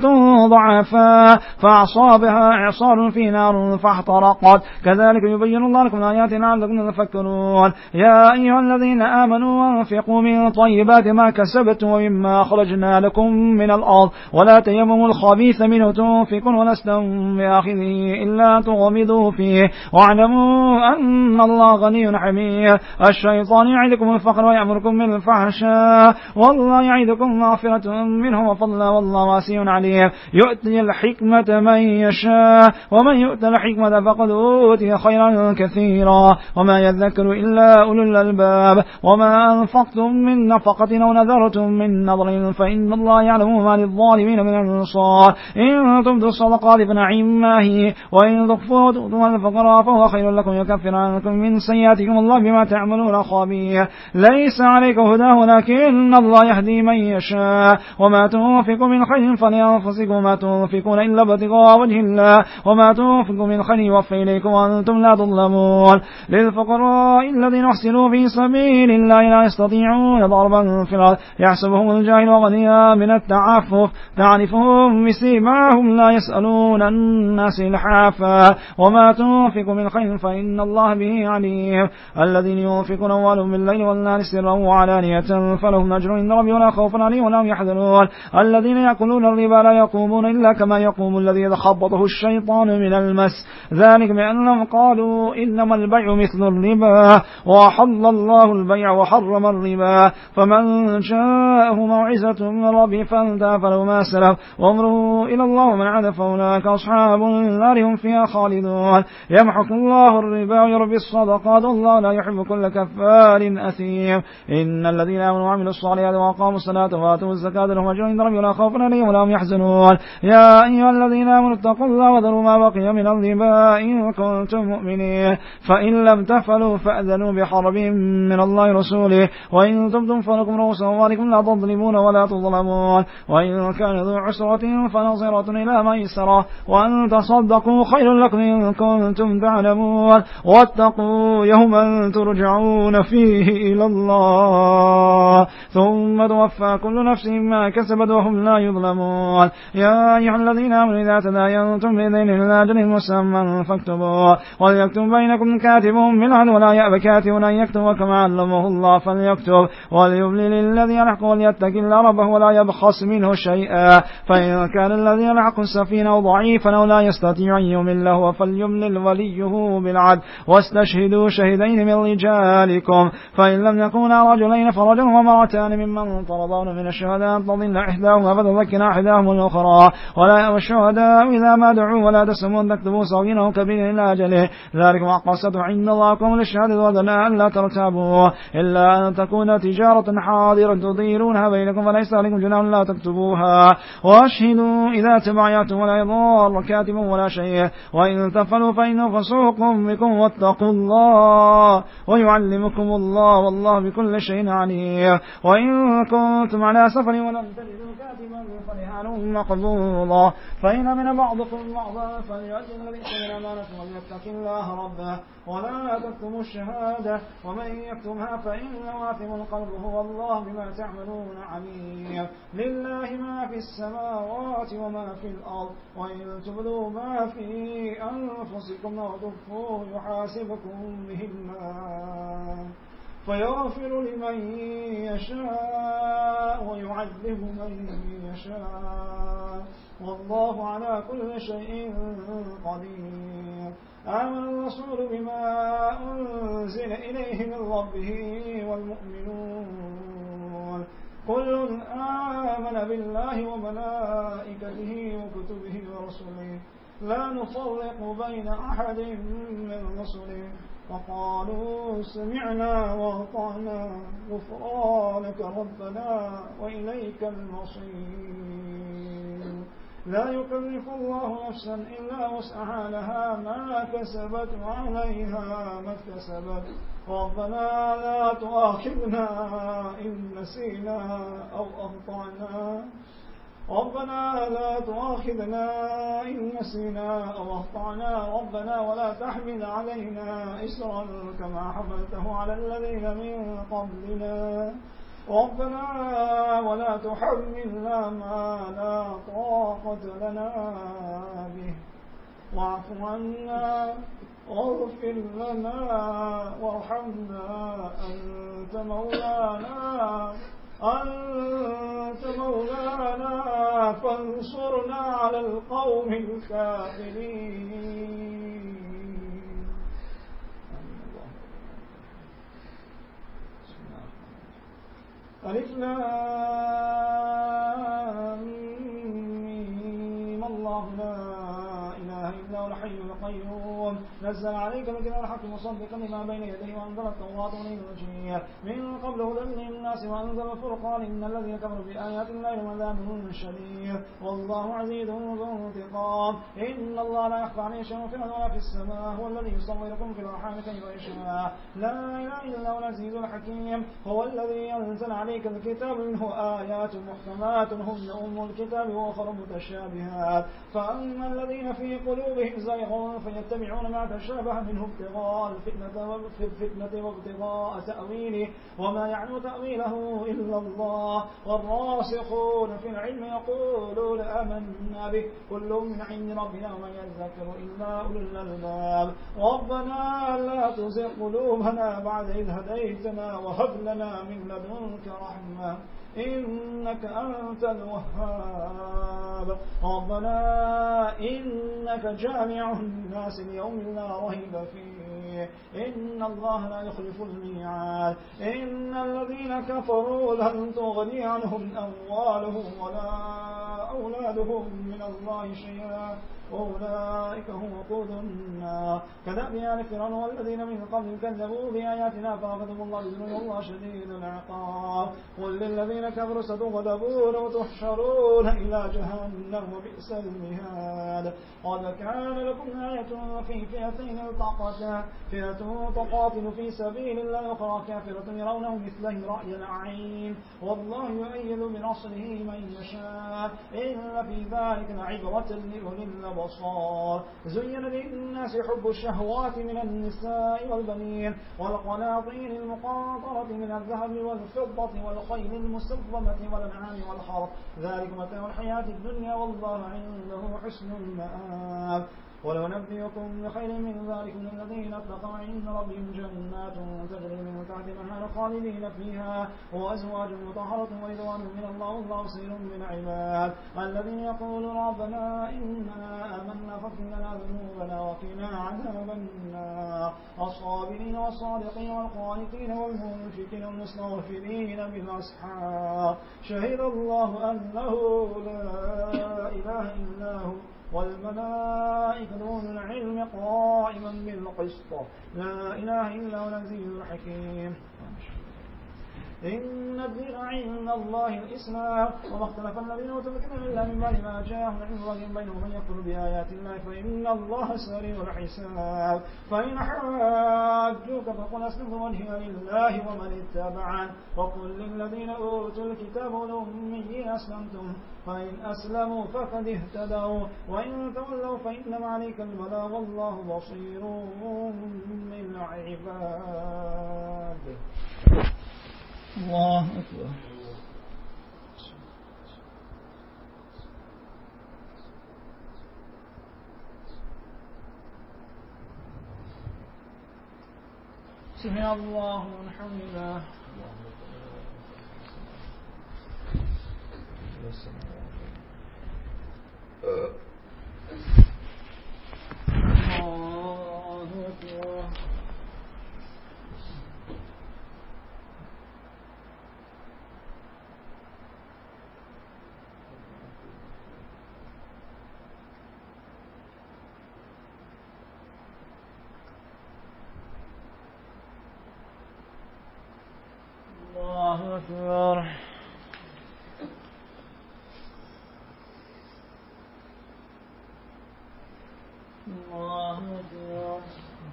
ضعفاء فأصابها إعصار في نار فاحترقت كذلك يبين الله لكم الآيات لعلكم تفكرون. يا أيها الذين آمنوا أنفقوا من طيبات ما كسبتم ومما أخرجنا لكم من الأرض ولا تيمموا الخبيث منه تنفقون ولستم بآخذه إلا تغمضوا فيه واعلموا أن الله غني حميد. الشيطان يعدكم الفقر ويأمركم بالفحشاء والله يعدكم مغفرة منه وفضلا والله واسع عليم. يؤتي الحكمة من يشاء ومن يؤت الحكمة فقد أوتي خيرا كثيرا وما يذكر إلا أولو الألباب. وما أنفقتم من نفقة أو نذرتم من نظر فإن الله يعلم ما للظالمين من أنصار. إن تبدوا الصدقات فنعم ما هي وإن تخفوها تؤتوها الفقراء فهو خير لكم يكفر عنكم من سيئاتكم الله بما تعملون خبير. ليس عليك هداه ولكن الله يهدي من يشاء وما تنفقوا من خير فلأنفسكم وما تنفقون إلا ابتغاء وجه الله وما تنفقوا من خير يوفى إليكم وأنتم لا تظلمون. للفقراء الذين أحسنوا في سبيل الله لا يستطيعون ضربا في الأرض يحسبهم الجاهل غنيا من التعفف تعرفهم بسيماهم لا يسألون الناس إلحافا وما تنفقوا من خير فإن الله به عليم. الذين ينفقون أموالهم بالليل والنهار سرا وعلانية فلهم أجر عند ربهم ولا خوف عليهم ولا هم يحزنون. الذين يأكلون الربا لا يقومون إلا كما يقوم الذي يتخبطه الشيطان من المس ذلك بأنهم قالوا إنما البيع مثل الربا وحل الله البيع وحرم الربا. فمن جاءه موعظة من ربه فانتهى فله ما سلف وأمره إلى الله ومن عاد فأولئك أصحاب النار هم فيها خالدون. يمحق الله الربا ويربي الصدقات والله لا يحب كل كفار أثيم. إن الذين آمنوا وعملوا الصالحات وأقاموا الصلاة وآتوا الزكاة لهم أجر عند ربهم ولا خوف عليهم ولا هم يحزنون. يا أيها الذين آمنوا اتقوا الله وذروا ما بقي من الربا إن كنتم مؤمنين فإن لم تفعلوا فأذنوا بحرب من الله رسوله وإن تبتم فلكم رؤوس أموالكم لا تظلمون ولا تظلمون. وإن كان ذو عسرة فنظرة إلى ميسرة وأن تصدقوا خير لكم إن كنتم تعلمون. واتقوا يوما ترجعون فيه إلى الله ثم توفى كل نفس ما كسبت وهم لا يظلمون. يا أيها الذين آمنوا إذا تداينتم بدين إلى أجل مسمى فاكتبوا وليكتب بينكم كاتب بالعدل ولا يأبى كاتب أن يكتب كما علمه الله فليكتب وليملل الذي يلحق وليتق الله ربه ولا يبخس منه شيئا فإن كان الذي يلحق سفينة ضعيفا أو لا يستطيع أن يمله فليملل وليه بالعدل واستشهدوا شهدين من رجالكم فإن لم يكونا رجلين فرجل ومرأتان ممن ترضون من الشهداء تضل إحداهما فتذكر إحداهما الأخرى ولا يأبى الشهداء إذا ما دعوا ولا تسمون تكتبوا صغيرا وكبيرا إلى أجله ذلك مقصد عند الله قوم للشهادة وذنا أن لا ترتابوا إلا أن تكون تجارة حاضرة تديرونها بينكم فليس عليكم جناح لا تكتبوها واشهدوا إذا تبايعتم ولا يضار كاتب ولا شيء وإن تفعلوا فإنه فسوق بكم واتقوا الله ويعلمكم الله والله بكل شيء عليم. وإن كنتم على سفر ولم تجدوا كاتبا فرهان مقبوضا فإن من بعضكم بعضا فليؤدي الذي من أمانة وليتق الله ربه ولا تكتموا الشهادة ومن يكتمها فإنه آثم قلبه والله بما تعملون عليم. لله ما في السماوات وما في الأرض وإن تبدوا ما في أنفسكم وتخفوه يحاسبكم به الله فيغفر لمن يشاء ويعذب من يشاء والله على كل شيء قدير. آمن الرسول بما أنزل إليه من ربه والمؤمنون كل آمن بالله وملائكته وكتبه ورسله لا نفرق بين أحد من رسله وقالوا سمعنا وأطعنا غفرانك ربنا وإليك المصير. لا يكلف الله نفسا إلا وسعها لها ما كسبت وعليها ما اكتسبت ربنا لا تؤاخذنا إن نسينا أو أخطأنا ربنا لا تؤاخذنا إن نسينا أو أخطأنا ربنا ولا تحمل علينا إسرا كما حملته على الذين من قبلنا ربنا ولا تحملنا ما لا طاقة لنا به واعف عنا واغفر لنا وارحمنا أنت مولانا فانصرنا على القوم الكافرين. ألف لام ميم الله لا إله إلا هو الحي القيوم نزل عليك الكتاب الحق مصدقا لما بين يديه وأنزل التوراة والإنجيل من قبل هدى للناس وأنزل الفرقان إن الذين كفروا بآيات الله لهم عذاب شديد والله عزيز ذو انتقام. إن الله لا يخفى عليه شيء في الأرض ولا في السماء هو الذي يصوركم في الأرحام كيف يشاء لا إله إلا هو العزيز الحكيم. هو الذي أنزل عليك الكتاب منه آيات محكمات هن أم الكتاب وأخر متشابهات فأما الذين في قلوبهم زيغ فيتبعون ما تشابه منه ابتغاء الفتنة وابتغاء تأويله وما يعلم تأويله إلا الله والراسخون في العلم يقولون آمنا به كل من عند ربنا وما يذكر إلا أولو الألباب. ربنا لا تزغ قلوبنا بعد إذ هديتنا وهب لنا من لدنك رحمة إنك أنت الوهاب. ربنا إنك جامع الناس ليوم لا ريب فيه إن الله لا يخلف الميعاد. إن الذين كفروا لن تغني عنهم أموالهم ولا أولادهم من الله شيئا أولئك هم وقود النار كدأب آل فرعون والذين من قبل كذبوا بآياتنا فأخذهم الله بذنوبهم والله شديد العقاب. قل للذين كفروا ستغلبون وتحشرون إلى جهنم وبئس المهاد. قد كان لكم آية في فئتين التقتا فئة تقاتل في سبيل الله أخرى كافرة يرونه مثله رأي العين والله يؤيد بنصره من يشاء إن في ذلك لعبرة لأولي الأبصار. زين للناس حب الشهوات من النساء والبنين والقناطير المقنطرة من الذهب والفضة والخيل المسومة والأنعام والحرث ذلك متاع الحياة الدنيا والله عنده حسن المآب. ولو نبئكم بخير من ذلك من الذين اتقوا عند ربهم جنات تجري من تحتها الأنهار خالدين فيها وأزواج مطهرة ورضوان من الله والله بصير بالعباد. الذين يقولون ربنا إنا آمنا فاغفر لنا ذنوبنا وقنا عذاب النار الصابرين والصادقين والقانتين والمنفقين والمستغفرين بالأسحار. شهد الله أنه لا إله إلا هو والملائكة أولو العلم قائما بالقسط لا إله إلا هو العزيز الحكيم. إن الدين عند الله الإسلام وما اختلف الذين أوتوا الكتاب إلا من بعد ما جاءهم العلم بغيا بينهم من يكفر بآيات الله فإن الله سريع الحساب. فإن حاجوك فقل أسلمت وجهي لله ومن اتبعن وقل للذين أوتوا الكتاب والأميين أسلمتم فإن أسلموا فقد اهتدوا وإن تولوا فإنما عليك البلاغ والله بصير بالعباد. الله أكبر. سمع الله من حمده. الله أكبر. أكبر. الله أكبر.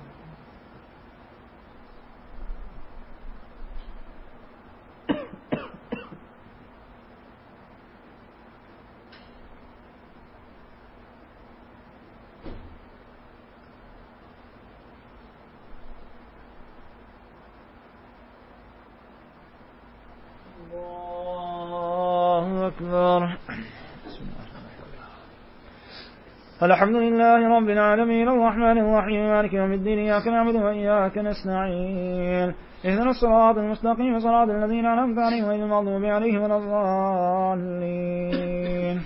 الله أكبر. الحمد لله رب العالمين الرحمن الرحيم مالك يوم الدين إياك نعبد وإياك نستعين اهدنا الصراط المستقيم صراط الذين أنعمت عليهم غير المغضوب عليهم ولا الضالين.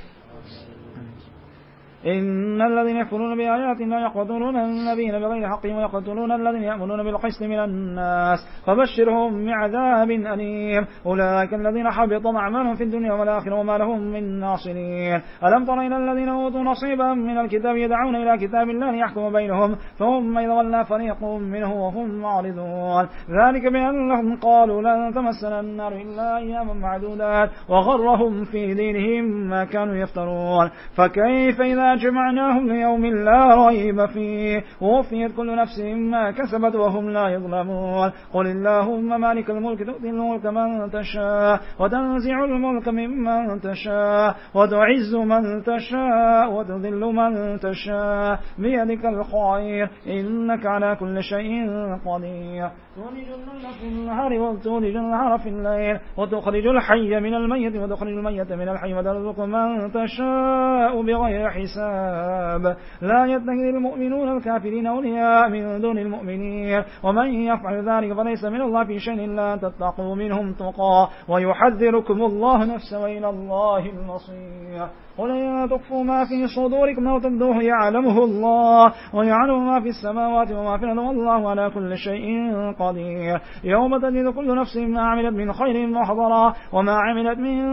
إن الذين يكفرون بآياتنا يقتلون النبيين بغير حق ويقتلون الذين يأمرون بالقسط من الناس فبشرهم بعذاب أليم. أولئك الذين حبط أعمالهم في الدنيا والآخرة وما لهم من ناصرين. ألم تر إلى الذين أوتوا نصيبا من الكتاب يدعون إلى كتاب الله ليحكم بينهم ثم يتولى فريق منه وهم معرضون. ذلك بأنهم قالوا لن تمسنا النار إلا أياما معدودات وغرهم في دينهم ما كانوا يفترون. فكيف إذا جمعناهم ليوم لا ريب فيه ووفيت كل نفس ما كسبت وهم لا يظلمون. قل اللهم مالك الملك تؤتي الملك من تشاء وتنزع الملك ممن تشاء وتعز من تشاء وتذل من تشاء بيدك الخير إنك على كل شيء قدير. تولج الليل في النهار وتولج النهار في الليل وتخرج الحي من الميت وتخرج الميت من الحي وترزق من تشاء بغير حساب. لا يتخذ المؤمنون الكافرين أولياء من دون المؤمنين ومن يفعل ذلك فليس من الله في شيء إلا تتقوا منهم تقى ويحذركم الله نفسه وإلى الله المصير. قل إن تخفوا ما في صدوركم أو تبدوه يعلمه الله ويعلم ما في السماوات وما في الأرض والله على كل شيء قدير. يوم تجد كل نفس ما عملت من خير محضرا وما عملت من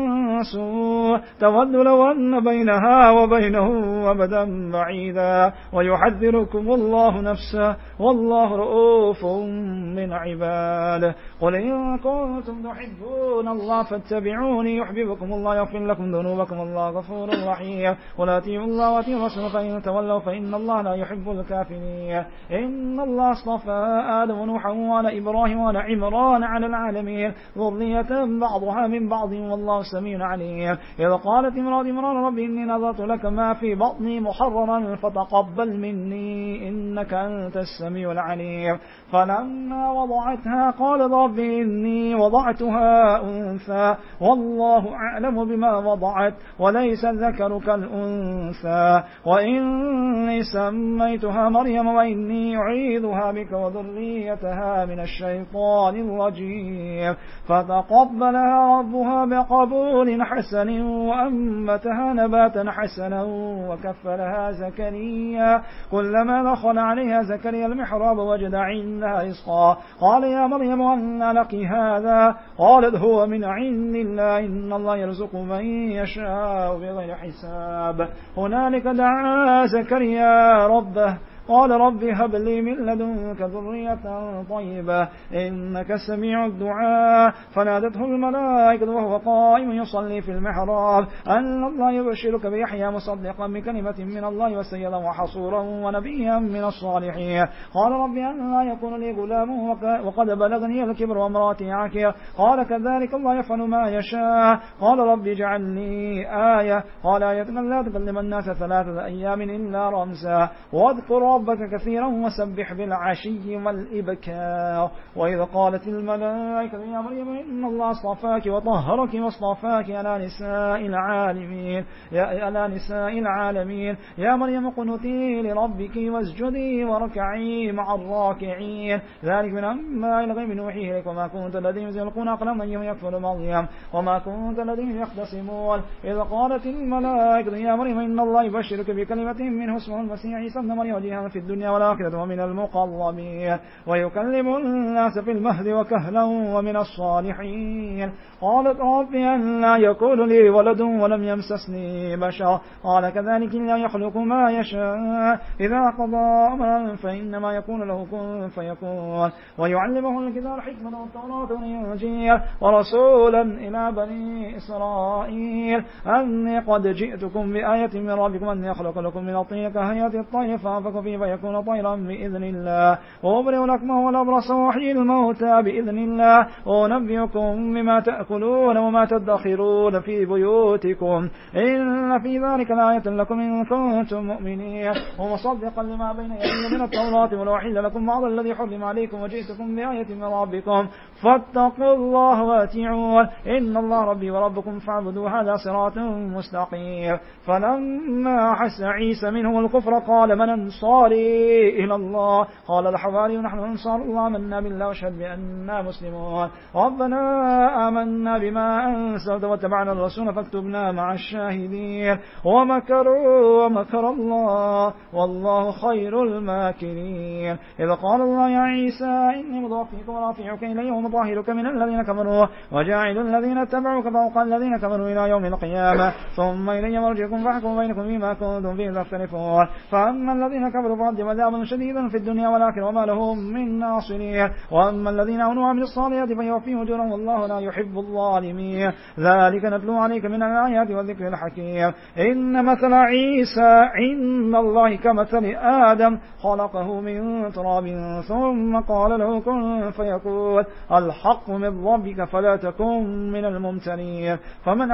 سوء تود لو أن بينها وبينه أبدا بعيدا ويحذركم الله نفسه والله رؤوف من عباده. قل إن كنتم تحبون الله فاتبعوني يحببكم الله يغفر لكم ذنوبكم الله غفور الرحيم. ولا أطيعوا الله وأطيعوا الرسول فإن تولوا فإن الله لا يحب الكافرين. إن الله اصطفى آدم ونوحا وآل إبراهيم وآل عمران على العالمين ذرية بعضها من بعض والله سميع عليم. إذا قالت امرأة عمران رب إني نذرت لك ما في بطني محررا فتقبل مني إنك أنت السميع العليم. فلما وضعتها قالت رب إني وضعتها أنثى والله أعلم بما وضعت وليس الذكر كالأنثى وإني سميتها مريم وإني أعيذها بك وذريتها من الشيطان الرجيم. فتقبلها ربها بقبول حسن وأنبتها نباتا حسنا وكفلها زكريا كلما دخل عليها زكريا المحراب وجد عندها رزقا قال يا مريم أنى لك هذا قالت هو من عند الله إن الله يرزق من يشاء بغير حساب. هنالك دعا زكريا ربه قال رب هب لي من لدنك ذرية طيبة إنك سميع الدعاء. فنادته الملائكة وهو قائم يصلي في المحراب أن الله يبشرك بيحيى مصدقا بكلمة من الله وسيدا وحصورا ونبيا من الصالحين. قال رب أن لا يكون لي غلام وقد بلغني الكبر وامرأتي عاقر قال كذلك الله يفعل ما يشاء. قال رب اجعل لي آية قال آيتك لا تكلم الناس 3 أيام إلا رمزا واذكر ربك كثيرا وسبح بالعشي والإبكار. وإذ قالت الملائكة يا مريم إن الله اصطفاك وطهرك واصطفاك على نساء العالمين يا مريم قنتي لربك واسجدي وركعي مع الراكعين. ذلك من أنباء الغيب نوحيه إليك وما كنت لديهم يلقون أقلام أيهم يكفر مريم وما كنت لديهم يختصمون. إذ قالت الملائكة يا مريم إن الله يبشرك بكلمة منه اسمه المسيح عيسى ابن مريم وجيها في الدنيا والآخرة ومن المقربين ويكلم الناس في المهد وكهلا ومن الصالحين. قالت رب أن لا يكون لي ولد ولم يمسسني بشر قال كذلك لا يخلق ما يشاء إذا قضى أمرا فإنما يكون له كن فيكون. ويعلمه الكتاب الحكمة والتوراة والإنجيل ورسولا إلى بني إسرائيل أني قد جئتكم بآية من ربكم أن يخلق لكم من الطين كهيئة الطير فأنفخ فيه فيكون طيرا بإذن الله وأبرئ الأكمه والأبرص وأحيي الموتى بإذن الله وأنبئكم بما تأكلون وما تدخرون في بيوتكم إن في ذلك لآية لكم إن كنتم مؤمنين ومصدقا لما بين يدي من التوراة ولأحل لكم بعض الذي حرم عليكم وجئتكم بآية من ربكم فاتقوا الله واتعون إن الله ربي وربكم فاعبدوا هذا صراط مستقيم. فلما أحس عيسى منهم الكفر قال من أنصاري إلى الله قال الحواري نحن أنصار الله آمنا بالله واشهد بأننا مسلمون ربنا آمنا بما أنزلت واتبعنا الرسول فاكتبنا مع الشاهدين ومكروا ومكر الله والله خير الماكرين. إذ قال الله يا عيسى إني مضافيك ورافعك إلي ومطهرك من الذين كفروا وجاعل الذين اتبعوك فوق الذين كفروا إلى يوم القيامة ثم إلي مرجعكم فاحكم بينكم فيما كنتم فيه تختلفون. فأما الذين كفروا فعذبوا عذابا شديدا في الدنيا والآخرة وما لهم من ناصرين وأما الذين آمنوا وعملوا الصالحات فيوفيهم أجورهم والله لا يحب الظالمين. ذلك نتلو عليك من الآيات والذكر الحكيم. إن مثل عيسى عند الله كمثل آدم خلقه من تراب ثم قال له كن فيكون الحق من ربك فلا تكن من الممتنين. فمن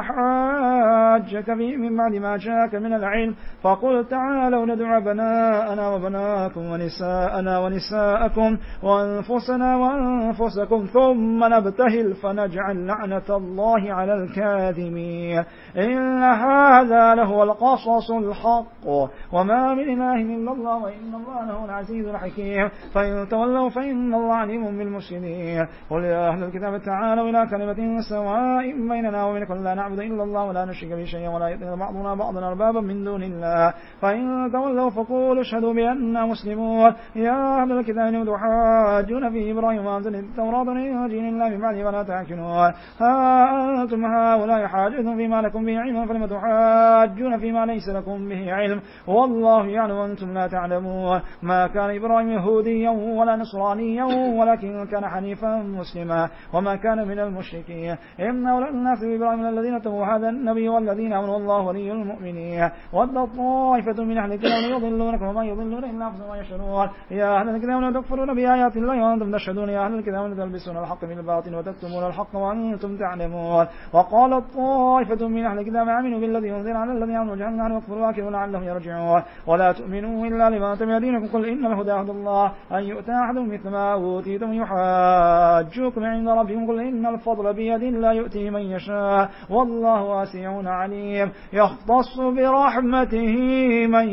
حاجك فيه من بعد ما جاءك من العلم فقل تعالوا ندع أبناءنا وبناكم ونساءنا ونساءكم وأنفسنا وأنفسكم ثم نبتهل فنجعل لعنة الله على الكاذبين. إن هذا لهو القصص الحق وما من إله إلا الله وإن الله له العزيز الحكيم. فإن تولوا فإن الله عليم بالمفسدين. قل يا أهل الكتاب تعالوا إلى كلمة سواء بيننا وبينكم لا نعبد إلا الله ولا نشرك به شيئا ولا يتخذ بعضنا بعضا أربابا من دون الله. فإن تولوا فقولوا اشهدوا بأننا مسلمون. يا أهل الكتاب لم تحاجون في إبراهيم وأنزل التوراة والإنجيل إلا من بعد ولا تعقلون. ها أنتم هؤلاء حاجتم فيما لكم به علم فلم تحاجون فيما ليس لكم به علم والله يعلم وأنتم لا تعلمون. ما كان إبراهيم يهوديا ولا نصرانيا ولكن كان حنيفا مسلما وما كان من المشركين. إن أولى الناس بإبراهيم الذين اتبعوا هذا النبي والذين آمنوا والله ولي المؤمنين. ود طائفة من أهل الكتاب يضلونكم وما يضلون إلا أنفسهم وما يشعرون. يا أهل الكتاب لا تكفرون بآيات الله وأنتم تشهدون. يا أهل الكتاب لا تلبسون الحق بالباطل وتكتمون الحق وأنتم تعلمون. وقالت طائفة من أهل الكتاب آمنوا بالذي أنزل على الذين آمنوا وجعلنا واكفروا آخرون لعلهم يرجعون. ولا تؤمنوا إلا لمن تبع دينكم قل إن الهدى هدى الله أن يؤتى أحد مثل ما أوتيتم يحاجوكم عند ربكم قل إن الفضل بيد الله يؤتي من يشاء والله واسع عليم. يختص برحمته من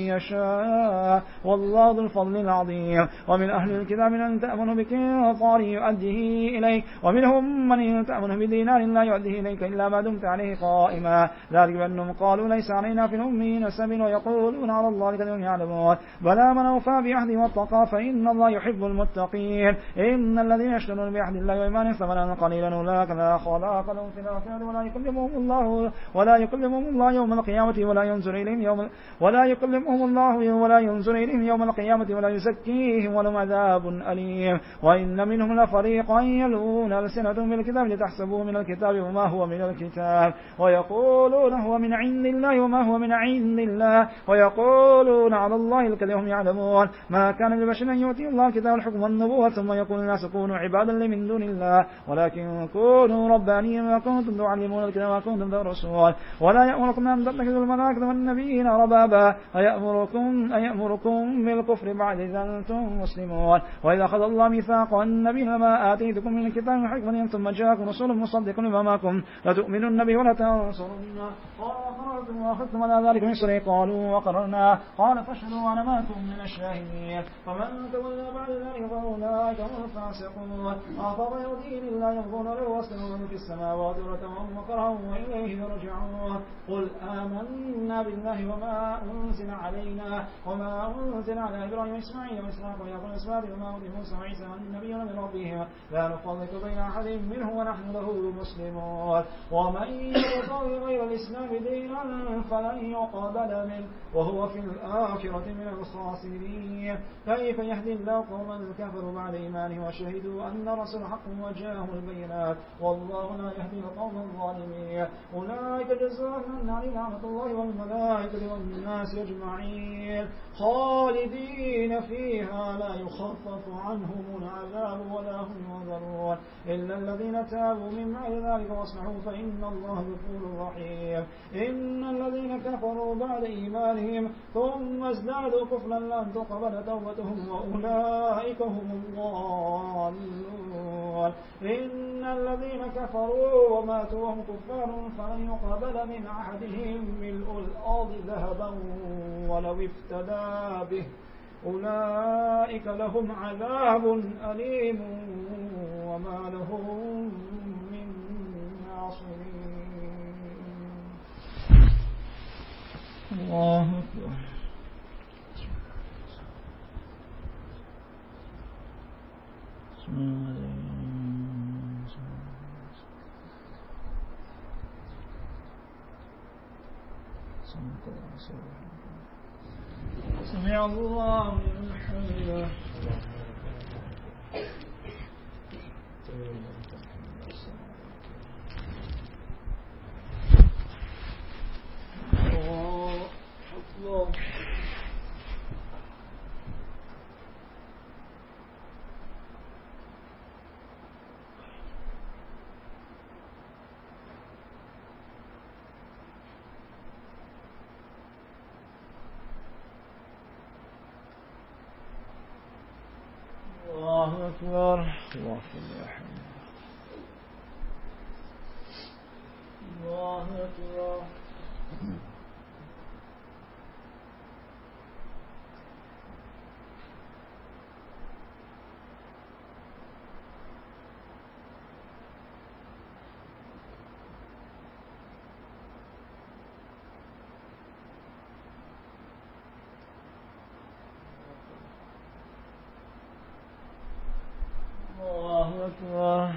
يشاء والله ذو الفضل العظيم. ومن أهل الكتاب من تأمنه بقنطار يؤديه إليك ومنهم من تأمنه بدينار لا يؤديه إليك إلا ما دمت عليه قائما. ذلك بأنهم قالوا ليس علينا في الأمين سبيل ويقولون على الله كذبا يعلمون. بلى من أوفى بعهده واتقى فإن الله يحب المتقين. إن الذين يشترون بعهد الله وإيمانهم ثمنا قليلا أولئك لا خلاق لهم في الآخرة ولا يكلمهم الله يوم القيامة ولا ينظر إليهم يوم القيامة ولا يزكيهم ولهم عذاب أليم. وإن منهم لفريقا يلوون ألسنتهم بالكتاب لتحسبوه من الكتاب وما هو من الكتاب ويقولون هو من عند الله وما هو من عند الله ويقولون على الله الكذب وهم يعلمون. ما كان لبشر أن يؤتي الله الكتاب الحكم والنبوة ثم يقول الناس كونوا عبادا لي من دون الله ولكن كونوا ربانيين وما كنتم تعلمون الكتاب وما كنتم تدرسون. ولا يأمركم أن تتخذوا الملائكة والنبيين ربابا أيأمركم بالكفر بعد إذ أنتم مسلمون. وإذا أخذ الله ميثاق النبيين ما آتيتكم من الكتاب وحكمة ثم جاءكم رسول مصدق لما معكم لتؤمنن به ولا تنصرن. قال أقررتم وأخذتم على ذلك مصر قالوا وقررنا قال فاشهدوا وأنا معكم من الشاهدين. فمن تولى بعد ذلك فأولئك هم الفاسقون. أفغير دين الله يبغون له ويسلمون في السماوات وهم كرها وإليه يرجعون. قل آمنا بالله وما أنزل علينا وما ما أنزل على إبراهيم وإسماعيل وإسحاق ويعقوب والأسباط وما أوتي موسى وعيسى والنبيون من ربهم لا نفرق بين أحد منهم ونحن له مسلمون ومن يبتغي غير الإسلام دينا فلن يقبل منه وهو في الآخرة من الخاسرين كيف يهدي الله قوما كفروا بعد إيمانهم وشهدوا أن الرسول حق وجاءهم البينات والله لا يهدي القوم الظالمين أولئك جزاؤهم النار لعنة الله والملائكة والناس أجمعين خالدين فيها لا يخفف عنهم العذاب ولا هم ينظرون إلا الذين تابوا من بعد ذلك واصلحوا فإن الله غفور رحيم إن الذين كفروا بعد إيمانهم ثم ازدادوا كفرا لن تقبل توبتهم وأولئك هم الضالون إن الذين كفروا وماتوا وهم كفار فلن يقبل من أحدهم ملء الأرض ذهبا ولو افتدى به أولئك لهم عذاب أليم وما لهم من ناصرين. الله أكبر. سمع الله لمن حمده. الله الله أكبر. الله أكبر. الله أكبر.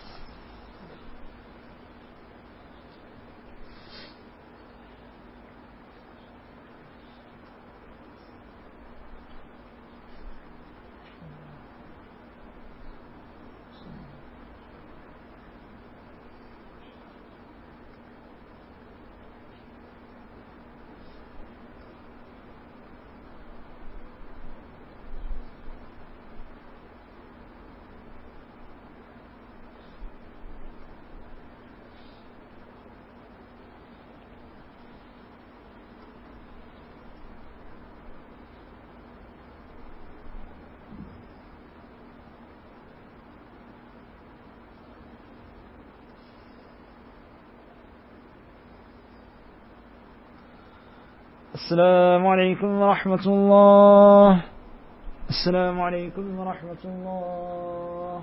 السلام عليكم ورحمة الله. السلام عليكم ورحمة الله.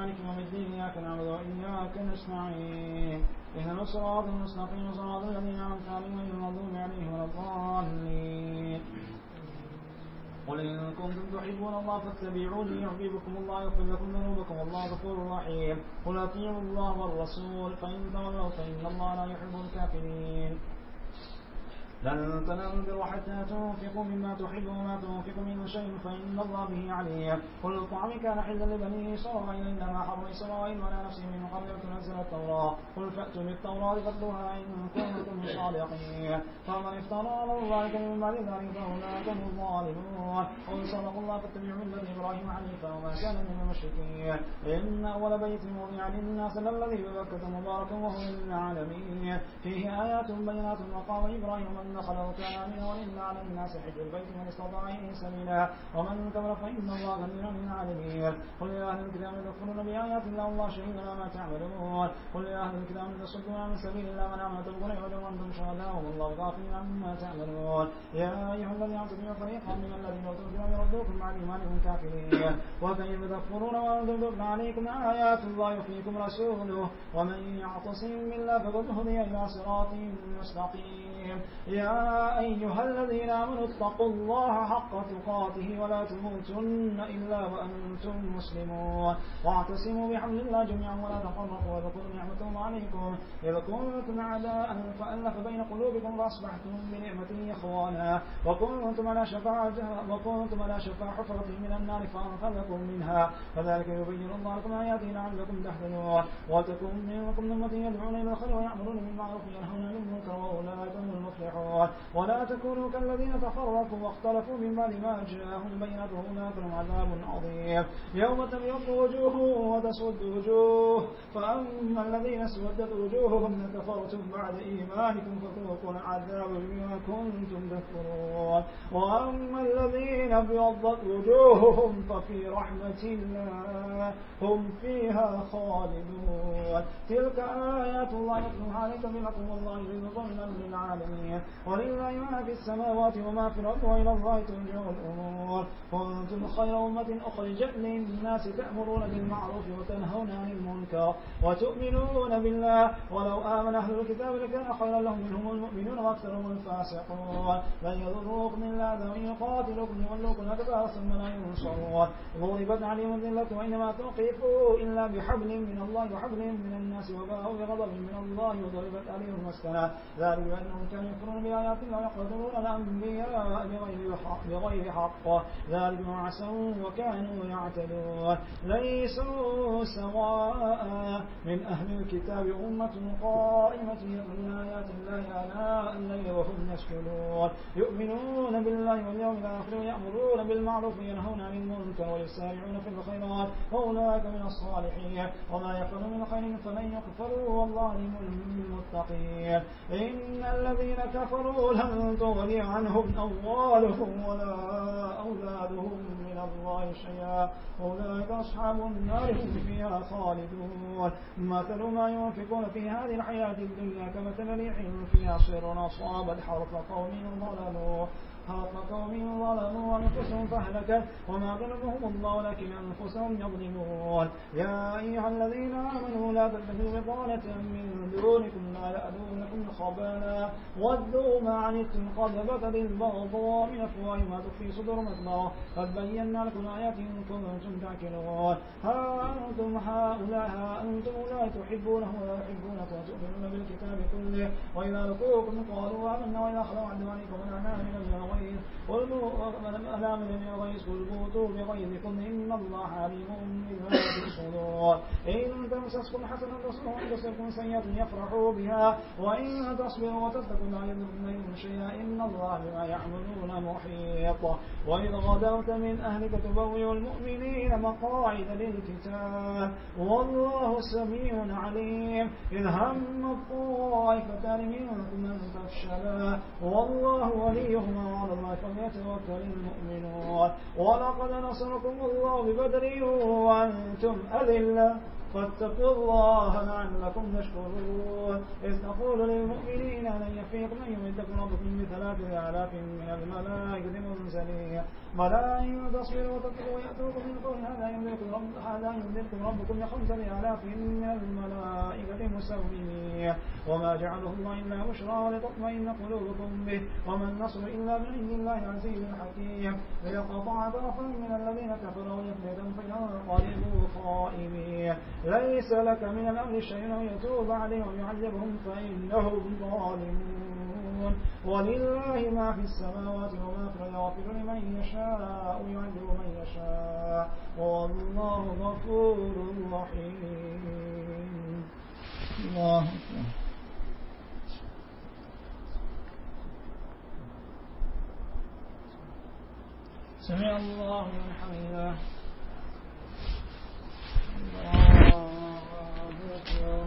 مالك يوم الدين إياك نعبد وإياك نستعين اهدنا الصراط المستقيم صراط الذين أنعمت عليهم غير المغضوب عليهم ولا الضالين قل إن كنتم تحبون الله فاتبعوني يحببكم الله يغفر لكم ذنوبكم والله غفور رحيم قل أطيعوا الله والرسول فإن تولوا فإن الله لا يحب الكافرين لن تنالوا البر حتى تنفقوا مما تحبون وما تنفقوا من شيء فإن الله به عليم كل الطعام كان حلا لبني إسرائيل إلا ما حرم إسرائيل على نفسه من قبل أن تنزل التوراة قل فأتوا بالتوراة فاتلوها إن كنتم صادقين فمن افترى على الله من بعد ذلك فأولئك هم الظالمون قل صدق الله فاتبعوا ملة إبراهيم حنيفا وما كان من المشركين إن أول بيت وضع للناس الذي ببكة مباركا وهو للعالمين فيه آيات بينات مقام إبراهيم من دخل وكان آمنا ولله على الناس حج البيت من استطاع إليه سبيلا ومن كفر فإن الله غني عن العالمين قل يا أهل الكتاب تكفرون بآيات الله والله شهيد على ما تعملون قل يا أهل الكتاب تصدون عن سبيل الله من آمن تبغون عوجا وأنتم شهداء والله غافل عما تعملون يا أيها الذين آمنوا فريقا من الذين أوتوا الكتاب يردوكم عن إيمانكم كافرين وكيف تكفرون وأنتم تتلى عليكم آيات الله وفيكم رسوله ومن يعتصم بالله فقد هدي إلى صراط مستقيم يا أيها الذين آمنوا اتقوا الله حق تقاته ولا تموتن إلا وأنتم مسلمون واعتصموا بحبل الله جميعا ولا تفرقوا واذكروا نعمة الله عليكم إذ كنتم أعداء فألف بين قلوبكم فأصبحتم بنعمته إخوانا وكنتم على شفا حفرة من النار فأنقذكم منها كذلك يبين الله لكم آياته لعلكم تهتدون وتكن منكم أمة يدعون إلى الخير ويأمرون بالمعروف وينهون عن المنكر وأولئك هم المفلحون ولا تكونوا كالذين تفرقوا واختلفوا من بعد ما جاءهم البينات وأولئك لهم عذاب عظيم يوم تبيض وجوه وتسود وجوه فأما الذين اسودت وجوههم كفرتم بعد إيمانكم فذوقوا العذاب بما كنتم تكفرون وأما الذين ابيضت وجوههم ففي رحمة الله هم فيها خالدون تلك آيات الله يتلوها عليك بالحق والله يريد ظلما للعالمين ولله ما في السماوات وما في الأرض وإلى الله ترجع الأمور كنتم خير أمة أخرجت للناس تأمرون بالمعروف وتنهون عن المنكر وتؤمنون بالله ولو آمن أهل الكتاب لكان خيرا لهم منهم المؤمنون وأكثرهم الفاسقون لن يضروكم إلا أذى وإن يقاتلوكم يولوكم الأدبار ثم لا ينصرون ضربت عليهم الذلة وإنما توقفوا إلا بحبل من الله وحبل من الناس وباءوا بغضب من الله وضربت عليهم المسكنة ذلك بأنهم كانوا يكفرون بآيات الله ويقتلون الأنبياء بغير حق ذلك ما عصوا وكانوا يعتدون ليسوا سواء من أهل الكتاب أمة قائمة يتلون آيات الله آناء الليل وهم يسجدون يؤمنون بالله واليوم الآخر ويأمرون بالمعروف وينهون عن المنكر ويسارعون في الخيرات وأولئك من الصالحين وما يفعلوا من خير فلن يكفروا والله عليم بالمتقين إن الذين كفروا لن تغني عنهم أموالهم ولا أولادهم من الله شيئا أولئك أصحاب النار هم فيها خالدون مثل ما ينفقون في هذه الحياة الدنيا كمثل ريح فيها صر أصابت حرث قوم ظلموا أنفسهم فهلكت وما ظلمهم الله لكن أنفسهم يظلمون يا أيها الذين آمنوا لا تتخذوا بطانة من دونكم لا يألونكم خبالا ودوا ما عنتم قد بدت البغضاء من أفواههم ما تخفي صدورهم أكبر قد بينا لكم الآيات إن كنتم تعقلون ها أنتم أولئك تحبونه ولا يحبونكم وتؤمنون بالكتاب كله وإذا لقوكم قالوا آمنا وإذا خلوا عدوا عليكم الأعمال من الغيظ قل موتوا بغيظكم إن الله عليم بذات الصدور إن تمسسكم حسنة تصلحوا إن تصبكم سيئة يفرحوا بها وإن تصبروا وتتقوا لا يضركم شيئا إن الله بما يعملون محيط وإذ غدوت من أهلك تبوئ المؤمنين مقاعد للقتال والله سميع عليم إذ هم الطائفتان منكم أن تفشلا والله وليهما وعلى الله فليتوكل المؤمنون ولقد نصركم الله ببدر وأنتم أذلة فاتقوا الله لعلكم تشكرون إذ تقول للمؤمنين لن يكفيكم أن يمدكم ربكم ب3,000 من الملائكة منزلين بلى إن تصبروا وتتقوا يأتوكم من قول هذا يمدكم ربكم ب5,000 من الملائكة مسومين وما جعله الله إلا بشرى ولتطمئن قلوبكم به وما النصر إلا من عند الله العزيز الحكيم ليقطع طرفا من الذين كفروا يفنيتهم فينقلبوا خائبين ليس لك من الأمر شيء يتوب عليهم ويعذبهم فإنهم ظالمون ولله ما في السماوات وما في الأرض يغفر لمن يشاء ويعذب من يشاء والله غفور رحيم. الله أكبر. سمع الله من حمده. الله أكبر.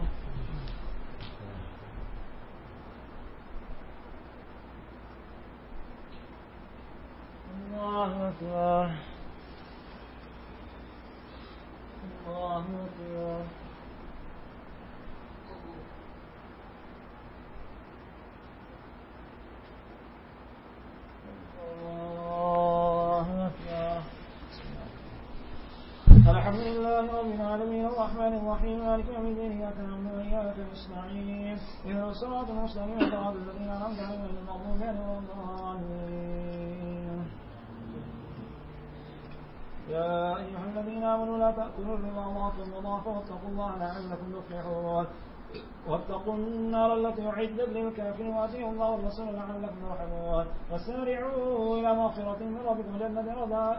الله أكبر. الله أكبر. الحمد لله رب العالمين الرحمن الرحيم مالك يوم الدين إياك نعبد وإياك نستعين اهدنا الصراط المستقيم صراط الذين أنعمت عليهم غير المغضوب عليهم ولا الضالين. يا أيها الذين آمنوا لا تأكلوا الربا أضعافا مضاعفا واتقوا الله لعلكم تفلحون واتقوا النار التي أعدت للكافرين وأطيعوا الله والرسول لعلكم ترحمون وسارعوا إلى مغفرة من ربكم وجنة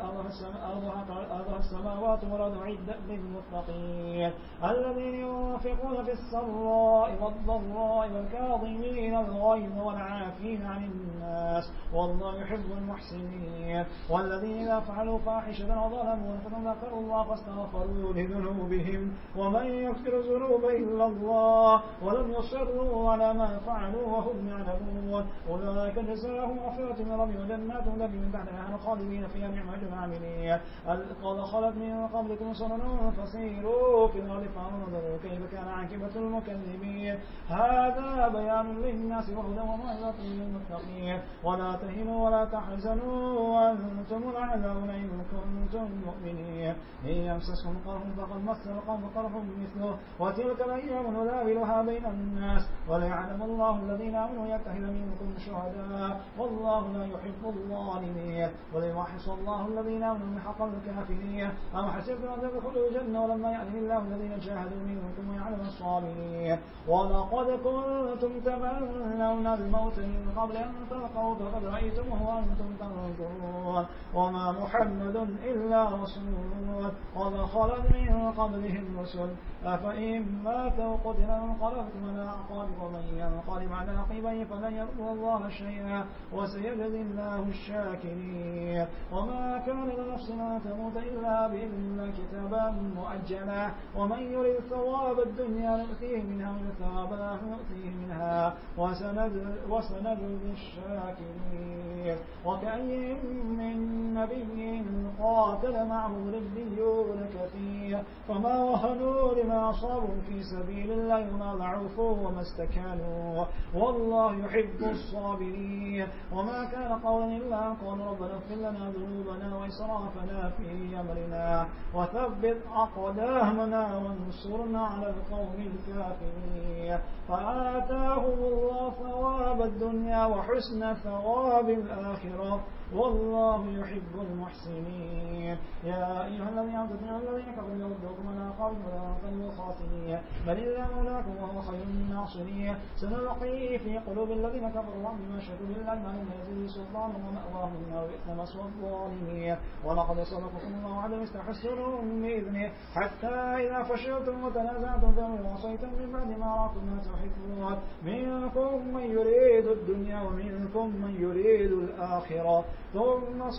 أرضها السماوات والأرض أعدت للمتقين الذين ينفقون في السراء والضراء والكاظمين الغيظ والعافين عن الناس والله يحب المحسنين والذين إذا فعلوا فاحشة وظلموا أنفسهم ذكروا الله فاستغفروا لذنوبهم ومن يغفر الذنوب إلا الله ولم يصروا على ما فعلوا وهم يعلمون أولئك جزاهم مغفرة من ربهم وجنات تجري من تحتها الأنهار خالدين فيها نعم أجر العاملين قد خلت من قبلكم سنن فسيروا في الأرض فانظروا كيف كان عاقبة المكذبين هذا بيان للناس وهدى وموعظة للمتقين ولا تهنوا ولا تحزنوا وأنتم الأعلون إن كنتم مؤمنين إن يمسسكم قرح فقد مس القوم قرح مثله وتلك الأيام نداولها بين الناس وليعلم الله الذين آمنوا يتخذ منكم شهداء والله لا يحب الظالمين وليمحص الله الذين آمنوا من حق الكافرين أم حسبتم أن تدخلوا الجنة ولما يعلم الله الذين جاهدوا منكم ويعلم الصابرين ولقد كنتم تمنون الموت من قبل أن تلقوا فقد رأيتموه وأنتم تنظرون وما محمد إلا رسول قد خلت من قبله الرسل أفإن ماتوا قتل انقلبتم على أعقابكم ومن ينقلب على عقبيه فلن يضر الله شيئا وسيجزي الله الشاكرين وما كان لنفس أن تموت إلا بإذن الله كتابا مؤجلا ومن يريد ثواب الدنيا نؤتيه منها ومن ثواب الآخرة نؤتيه منها وسنجزي الشاكرين وكأي من نبي قاتل معه ربيون كثير فما وهنوا لما أصابوا في سبيل الله وما ضعفوا وما استكانوا والله يحب الصابرين وما كان قولا إلا أن قالوا ربنا اغفر لنا ذنوبنا وإسرافنا في أمرنا وثبت أقدامنا وانصرنا على القوم الكافرين فآتاهم الله ثواب الدنيا وحسن ثواب الآخرة والله يحب المحسنين يا أيها الذين آمنوا الذين كفروا يردوكم على أعقابكم وتنقلبوا خاسرين بل الله مولاكم وهو خير الناصرين سنلقي في قلوب الذين كفروا الرعب بما شركوا بالله ما لم يزل سلطان ومأواهم النار بئس مثوى الظالمين ولقد صدقكم الله وعدم استحسنهم بإذنه حتى إذا فشلتم وتنازعتم في الأمر وعصيتم من بعد ما أراكم ما تحبون منكم من يريد الدنيا ومنكم من يريد الآخرة ثم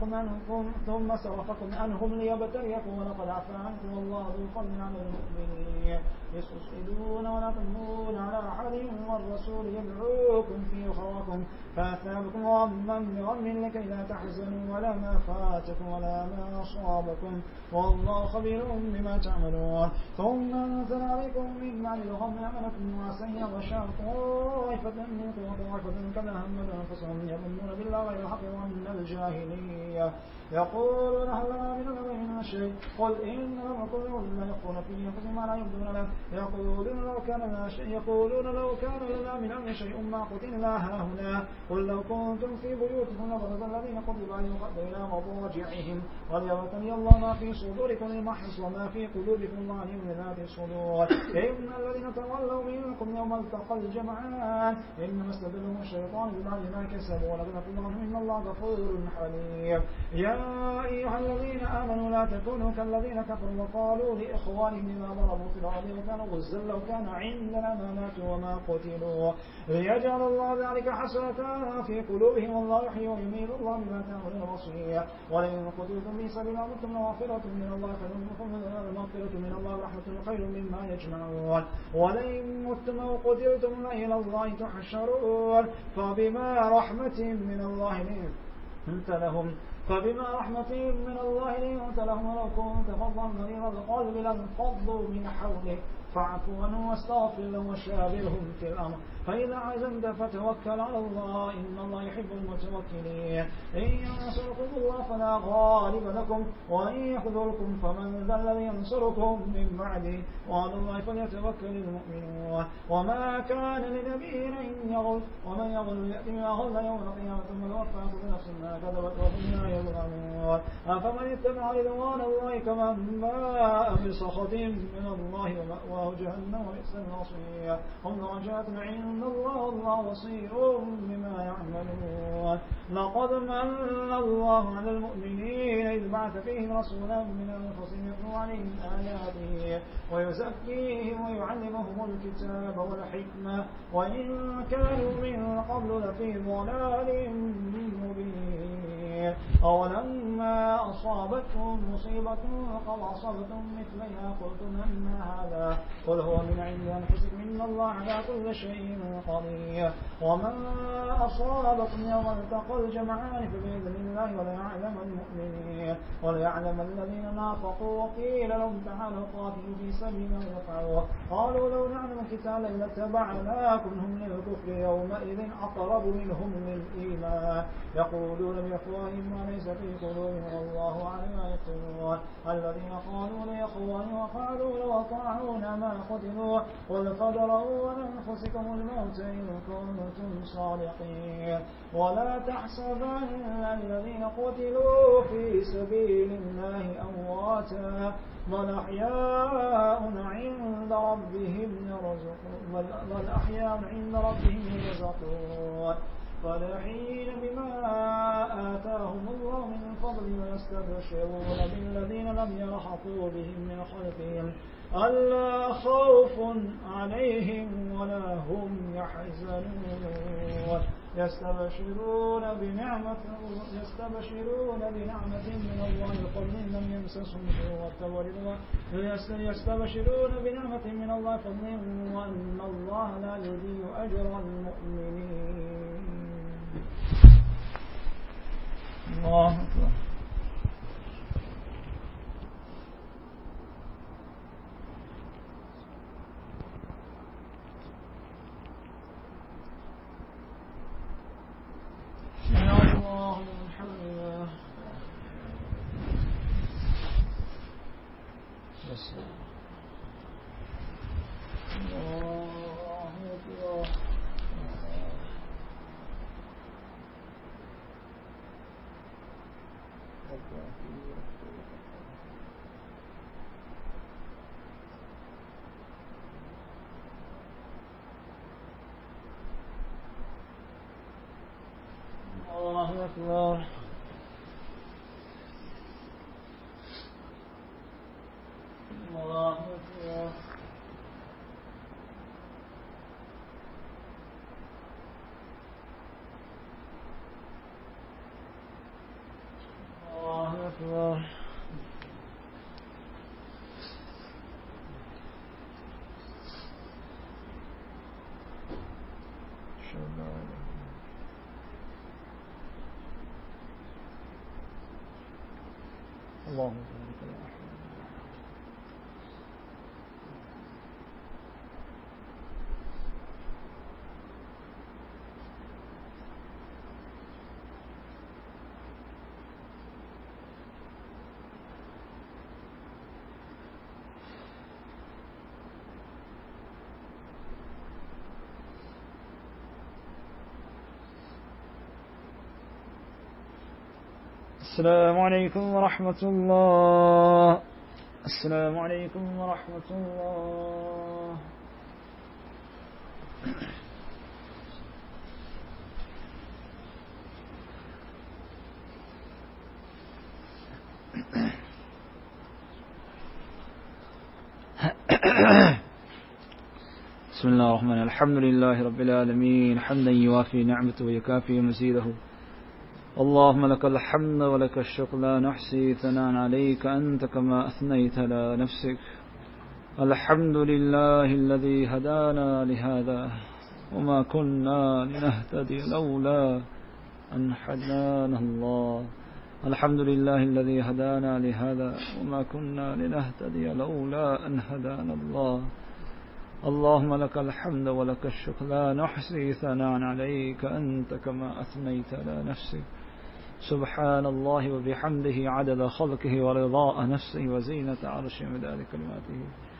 صرفكم عنهم ليبتليكم ولقد عفا عنكم والله ذو فضل على المؤمنين يسجدون ولا تمنون على أحدهم والرسول يدعوكم في أخراكم فأثابكم غما بغم لكي لا تحزنوا ولا ما فاتكم ولا ما أصابكم والله خبير بما تعملون ثم أنزل عليكم من بعد الغم أمنكم وعسى وشاء طائفة منكم وطائفة كما همت أنفسهم يظنون بالله غير الحق وأن الجاهلية يقولون هل لنا من الأمر من شيء قل إن الأمر كله لله يخفون في أنفسهم ما لا يبدون له يقولون لو كان لنا من الأمر شيء ما قتلنا هاهنا قل لو كنتم في بيوتكم لبرز الذين قتلوا أن يقضوا إلى مضاجعهم وليبتلي الله ما في صدوركم المحص وما في قلوبكم الله عليم بذات الصدور إن الذين تولوا منكم يوم التقى الجمعان إنما استدلهم الشيطان ببعض ما كسبوا ولقد الله إن الله غفور حليم يا أيها الذين آمنوا لا تكونوا كالذين كفروا وقالوا لإخوانهم إذا ضربوا في الأرض وكانوا غزا لو كان عندنا ما ماتوا وما قتلوا ليجعل الله ذلك حسرة في قلوبهم والله يحيي ويميت الله بما تعملون بصير ولئن قتلتم في سبيل الله متم مغفرة من الله مغفرة من الله ورحمة خير مما يجمعون ولئن متم وقتلتم إلى الله تحشرون فبما رحمة من الله لنت لهم ولو كنت فظا غليظ القلب لانفضوا من حولك فاعف عنهم واستغفر لهم وشاورهم في الأمر فإذا عزمت فتوكل على الله إن الله يحب المتوكلين إن ينصركم الله فلا غالب لكم وإن يخذلكم فمن ذا الذي ينصركم من بعده وعلى الله فليتوكل المؤمنون وما كان لنبي أن يغل ومن يغل يأتي ما غل يوم القيامة ثم يوفى كل نفس ما كذبت وهم لا يظلمون أفمن اتبع رضوان الله كمن باء بسخط من الله ومأواه جهنم وبئس المصير هم درجات عند الله والله بصير بما يعملون لقد من الله على المؤمنين إذ بعث فيهم رسولا من أنفسهم يتلو عليهم آياته ويزكيهم ويعلمهم الكتاب والحكمة وإن كانوا من قبل لفي ضلال مبين أولما أصابتهم مصيبة قد أصبتم مثلها قلتم أن هذا قل هو من عند أنفسكم إن الله على كل شيء قدير وما أصابكم يوم التقى الجمعان فبإذن الله وليعلم المؤمنين وليعلم الذين نافقوا وقيل لهم تعالوا قاتلوا في سبيل الله قالوا لو نعلم قتالا لاتبعناكم هم للكفر يومئذ أقرب منهم للإيمان يقولون بأفواههم ما ليس في قلوبهم والله عليم ما يكتمون الذين قالوا لإخوانهم وقالوا لو أطاعونا ما قتلوا قل فادرءوا عن أنفسكم الموت إن كنتم صادقين ولا تحسبن الذين قتلوا في سبيل الله أمواتا بل أحياء عند ربهم يرزقون فرحين بما آتاهم الله من فضل ويستبشرون بالذين لم يلحقوا بهم من خلفهم ألا خوف عليهم ولا هم يحزنون يستبشرون بنعمة من الله فضل لم يمسسهم يستبشرون بنعمة من الله فضل وأن الله لا يضيع أجر المؤمنين. الله أكبر. الله أكبر. الله أكبر. الله أكبر. اللهم بارك يا أحمد. السلام عليكم ورحمة الله. السلام عليكم ورحمة الله. بسم الله الرحمن الرحيم. الحمد لله رب العالمين حمدا يوافي نعمته ويكافي مزيده. اللهم لك الحمد ولك الشكر لا نحصي ثناء عليك أنت كما أثنيت على نفسك. الحمد لله الذي هدانا لهذا وما كنا لنهتدي لولا أن هدانا الله. الحمد لله الذي هدانا لهذا وما كنا لنهتدي لولا أن هدانا الله. اللهم لك الحمد ولك الشكر لا نحصي ثناء عليك أنت كما أثنيت على نفسك. سبحان الله وبحمده عدد خلقه ورضاء نفسه وزينة عرشه ومداد كلماته.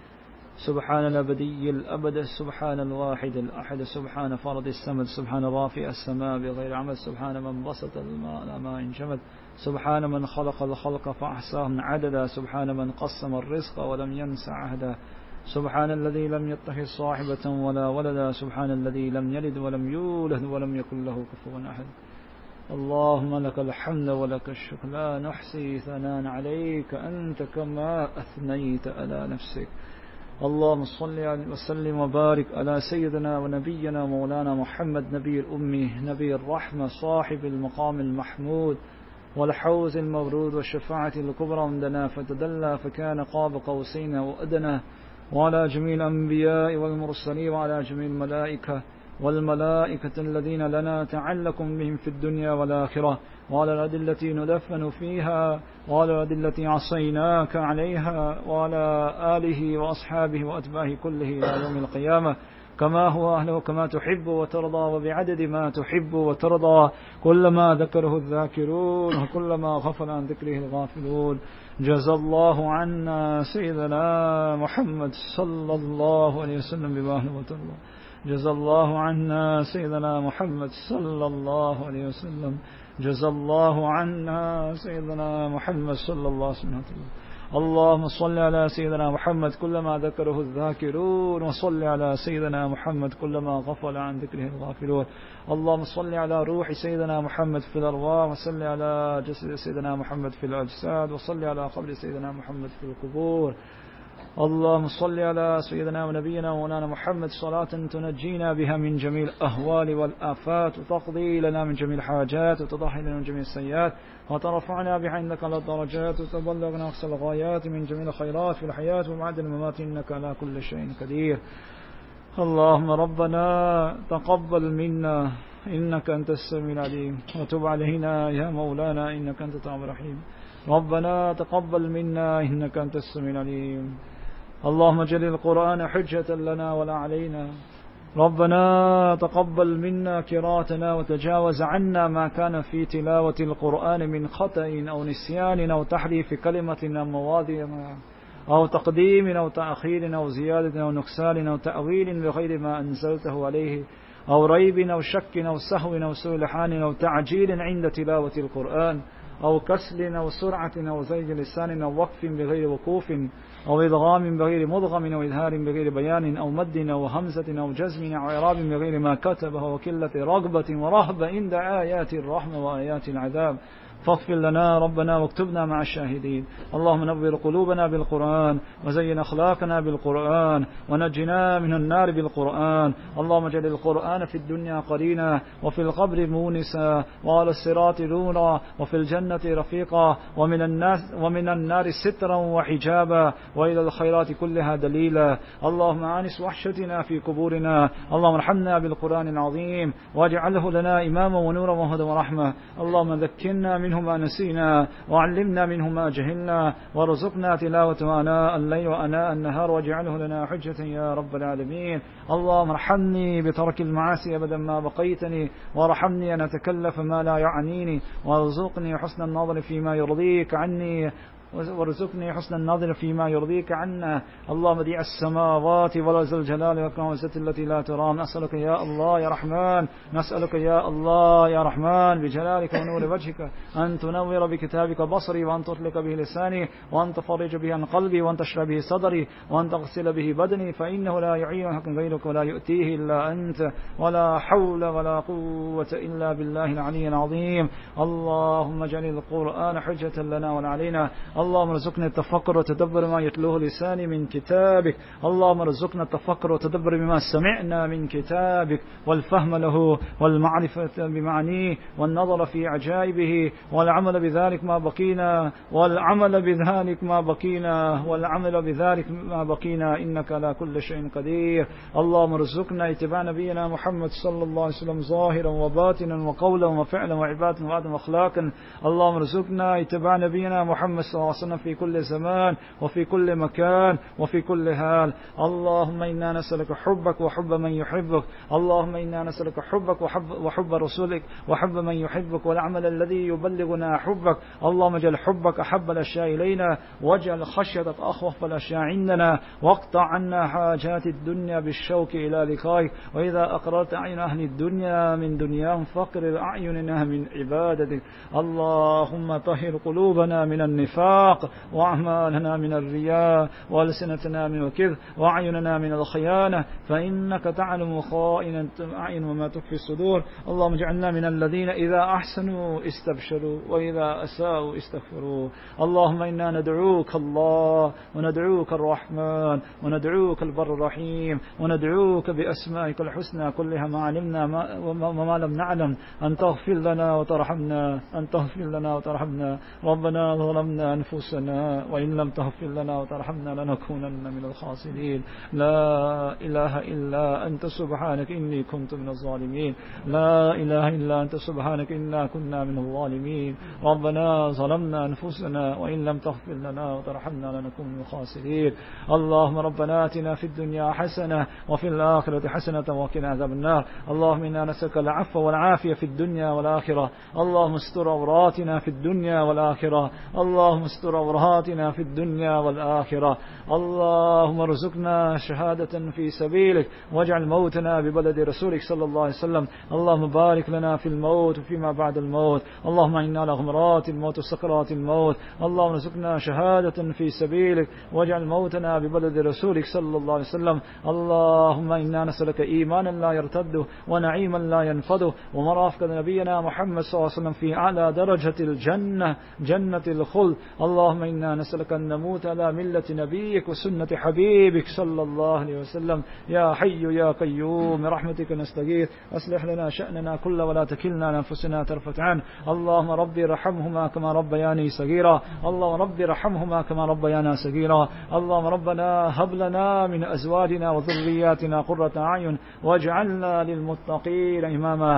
سبحان الأبدي الأبد، سبحان الواحد الأحد، سبحان فرد السمد، سبحان رافع السماء بغير عمد، سبحان من بسط الماء على ماء جمد، سبحان من خلق الخلق فأحصاهم عددا، سبحان من قسم الرزق ولم ينس عهدا، سبحان الذي لم يتخذ صاحبة ولا ولدا، سبحان الذي لم يلد ولم يولد ولم يكن له كفوا أحد. اللهم لك الحمد ولك الشكر لا نحصي ثناء عليك أنت كما أثنيت على نفسك. اللهم صل وسلم وبارك على سيدنا ونبينا مولانا محمد نبي الأمي نبي الرحمة صاحب المقام المحمود والحوز المورود والشفاعة الكبرى عندنا فتدلى فكان قاب قوسين وأدنى، وعلى جميع الأنبياء والمرسلين وعلى جميع الملائكة والملائكة الذين لنا تعلق بهم في الدنيا والآخرة، وعلى الأدلة ندفن فيها، وعلى الأدلة عصيناك عليها، وعلى آله وأصحابه وأتباعه كله إلى يوم القيامة كما هو أهله كما تحب وترضى وبعدد ما تحب وترضى، كلما ذكره الذاكرون وكلما غفل عن ذكره الغافلون. جزى الله عنا سيدنا محمد صلى الله عليه وسلم بما أهله وترضى. جزى الله عنا سيدنا محمد صلى الله عليه وسلم. جزى الله عنا سيدنا محمد صلى الله عليه وسلم. اللهم صل على سيدنا محمد كلما ذكره الذاكرون، وصل على سيدنا محمد كلما غفل عن ذكره الغافلون. اللهم صل على روح سيدنا محمد في الأرواح، وصل على جسد سيدنا محمد في الأجساد، وصل على قبر سيدنا محمد في القبور. اللهم صل على سيدنا ونبينا ومولانا محمد صلاة تنجينا بها من جميع الأهوال والآفات، وتقضي لنا من جميع الحاجات، وتضحي لنا من جميع السيئات، وترفعنا بها عندك على الدرجات، وتبلغنا أقصى الغايات من جميع الخيرات في الحياة وبعد الممات، إنك على كل شيء قدير. اللهم ربنا تقبل منا إنك أنت السميع العليم، وتب علينا يا مولانا إنك أنت التواب الرحيم. ربنا تقبل منا إنك أنت السميع العليم. اللهم اجعل القرآن حجة لنا ولا علينا. ربنا تقبل منا قراءتنا، وتجاوز عنا ما كان في تلاوة القرآن من خطأ أو نسيان أو تحريف كلمة أو مواضع أو تقديم أو تأخير أو زيادة أو نقصان أو تأويل بغير ما أنزلته عليه أو ريب أو شك أو سهو أو سوء لحان أو تعجيل عند تلاوة القرآن أو كسل أو سرعة أو زيج لسان أو وقف بغير وقوف أو إدغام بغير مدغم أو إظهار بغير بيان أو مد أو همزة أو جزم أو إعراب بغير ما كتبه وكلة رغبة ورهبة عند آيات الرحمة وآيات العذاب. فاغفر لنا ربنا واكتبنا مع الشاهدين. اللهم نور قلوبنا بالقرآن، وزين أخلاقنا بالقرآن، ونجنا من النار بالقرآن. اللهم اجعل القرآن في الدنيا قرينا، وفي القبر مونسا، وعلى الصراط نورا، وفي الجنة رفيقا، ومن النار سترا وحجابا، وإلى الخيرات كلها دليلا. اللهم آنس وحشتنا في قبورنا. اللهم ارحمنا بالقرآن العظيم، واجعله لنا إماما ونورا وهدى ورحمة. اللهم ذكرنا منه منه ما نسينا وعلمنا منه ما جهلنا وارزقنا تلاوته آناء الليل وآناء النهار واجعله لنا حجة يا رب العالمين. اللهم ارحمني بترك المعاصي أبدا ما بقيتني، وارحمني أن أتكلف ما لا يعنيني، وارزقني حسن النظر فيما يرضيك عني، وارزقني حسن النظر فيما يرضيك عنا. اللهم بديع السماوات والأرض الجلال والإكرام والعزة التي لا ترام، نسألك يا الله يا رحمن، نسألك يا الله يا رحمن بجلالك ونور وجهك أن تنور بكتابك بصري، وأن تطلق به لساني، وأن تفرج به عن قلبي، وأن تشرح به صدري، وأن تغسل به بدني، فإنه لا يعين حق غيرك ولا يؤتيه إلا أنت، ولا حول ولا قوة إلا بالله العلي العظيم. اللهم اجعل القرآن حجة لنا ولا علينا. اللهم ارزقنا التفكر وتدبر ما يتلوه لساني من كتابك. اللهم ارزقنا التفكر وتدبر بما سمعنا من كتابك، والفهم له والمعرفة بمعنيه، والنظر في عجائبه، والعمل بذلك ما بقينا، والعمل بذلك ما بقينا، والعمل بذلك ما بقينا، إنك على كل شيء قدير. اللهم ارزقنا اتباع نبينا محمد صلى الله عليه وسلم ظاهرا وباطنا وقولا وفعلا وعبادة وعدم واخلاقا. اللهم ارزقنا اتباع نبينا محمد صلى الله عليه وسلم في كل زمان وفي كل مكان وفي كل حال. اللهم إنا نسألك حبك وحب من يحبك. اللهم إنا نسألك حبك وحب رسولك وحب من يحبك، والعمل الذي يبلغنا حبك. اللهم اجعل حبك أحب الأشياء إلينا، واجعل خشيتك أخوف الأشياء عندنا، واقطع عنا حاجات الدنيا بالشوق إلى لقائك. وإذا أقررت أعين أهل الدنيا من دنياهم فقر أعيننا من عبادتك. اللهم طهر قلوبنا من النفاق، وأعمالنا من الرياء، وألسنتنا من الكذب، وأعيننا من الخيانة، فإنك تعلم خائنة الأعين وما تخفي الصدور. اللهم اجعلنا من الذين إذا أحسنوا استبشروا وإذا أساءوا استغفروا. اللهم إنا ندعوك الله، وندعوك الرحمن، وندعوك البر الرحيم، وندعوك بأسمائك الحسنى كلها ما علمنا وما لم نعلم، أن تغفر لنا وترحمنا، أن تغفر لنا وترحمنا. ربنا ظلمنا أنفسنا، وإن لم تغفر لنا وترحمنا لنكونن من الخاسرين. لا إله إلا أنت سبحانك إني كنت من الظالمين. لا إله إلا أنت سبحانك إنا كنا من الظالمين. ربنا ظلمنا أنفسنا، وإن لم تغفر لنا وترحمنا لنكون من الخاسرين. اللهم ربنا آتنا في الدنيا حسنة وفي الآخرة حسنة وقنا عذاب النار. اللهم إنا نسألك العفو والعافية في الدنيا والآخرة. اللهم استر عوراتنا في الدنيا والآخرة. اللهم استر عوراتنا في الدنيا والآخرة. اللهم ارزقنا شهادة في سبيلك، واجعل موتنا ببلد رسولك صلى الله عليه وسلم. اللهم بارك لنا في الموت وفيما بعد الموت. اللهم إنا على غمرات الموت وسكرات الموت. اللهم ارزقنا شهادة في سبيلك، واجعل موتنا ببلد رسولك صلى الله عليه وسلم. اللهم إنا نسألك إيمانا لا يرتد، ونعيما لا ينفد، ومرافقة نبينا محمد صلى الله عليه وسلم في أعلى درجة الجنة، جنة الخلد. اللهم إنا نسألك أن نموت على ملة نبيك وسنة حبيبك صلى الله عليه وسلم. يا حي يا قيوم برحمتك نستغيث، أصلح لنا شأننا كل ولا تكلنا لأنفسنا طرفة عين. اللهم ربي ارحمهما كما ربياني صغيرا. اللهم ربي ارحمهما كما ربيانا صغيرا. اللهم ربنا هب لنا من أزواجنا وذرياتنا قرة أعين، واجعلنا للمتقين إماما،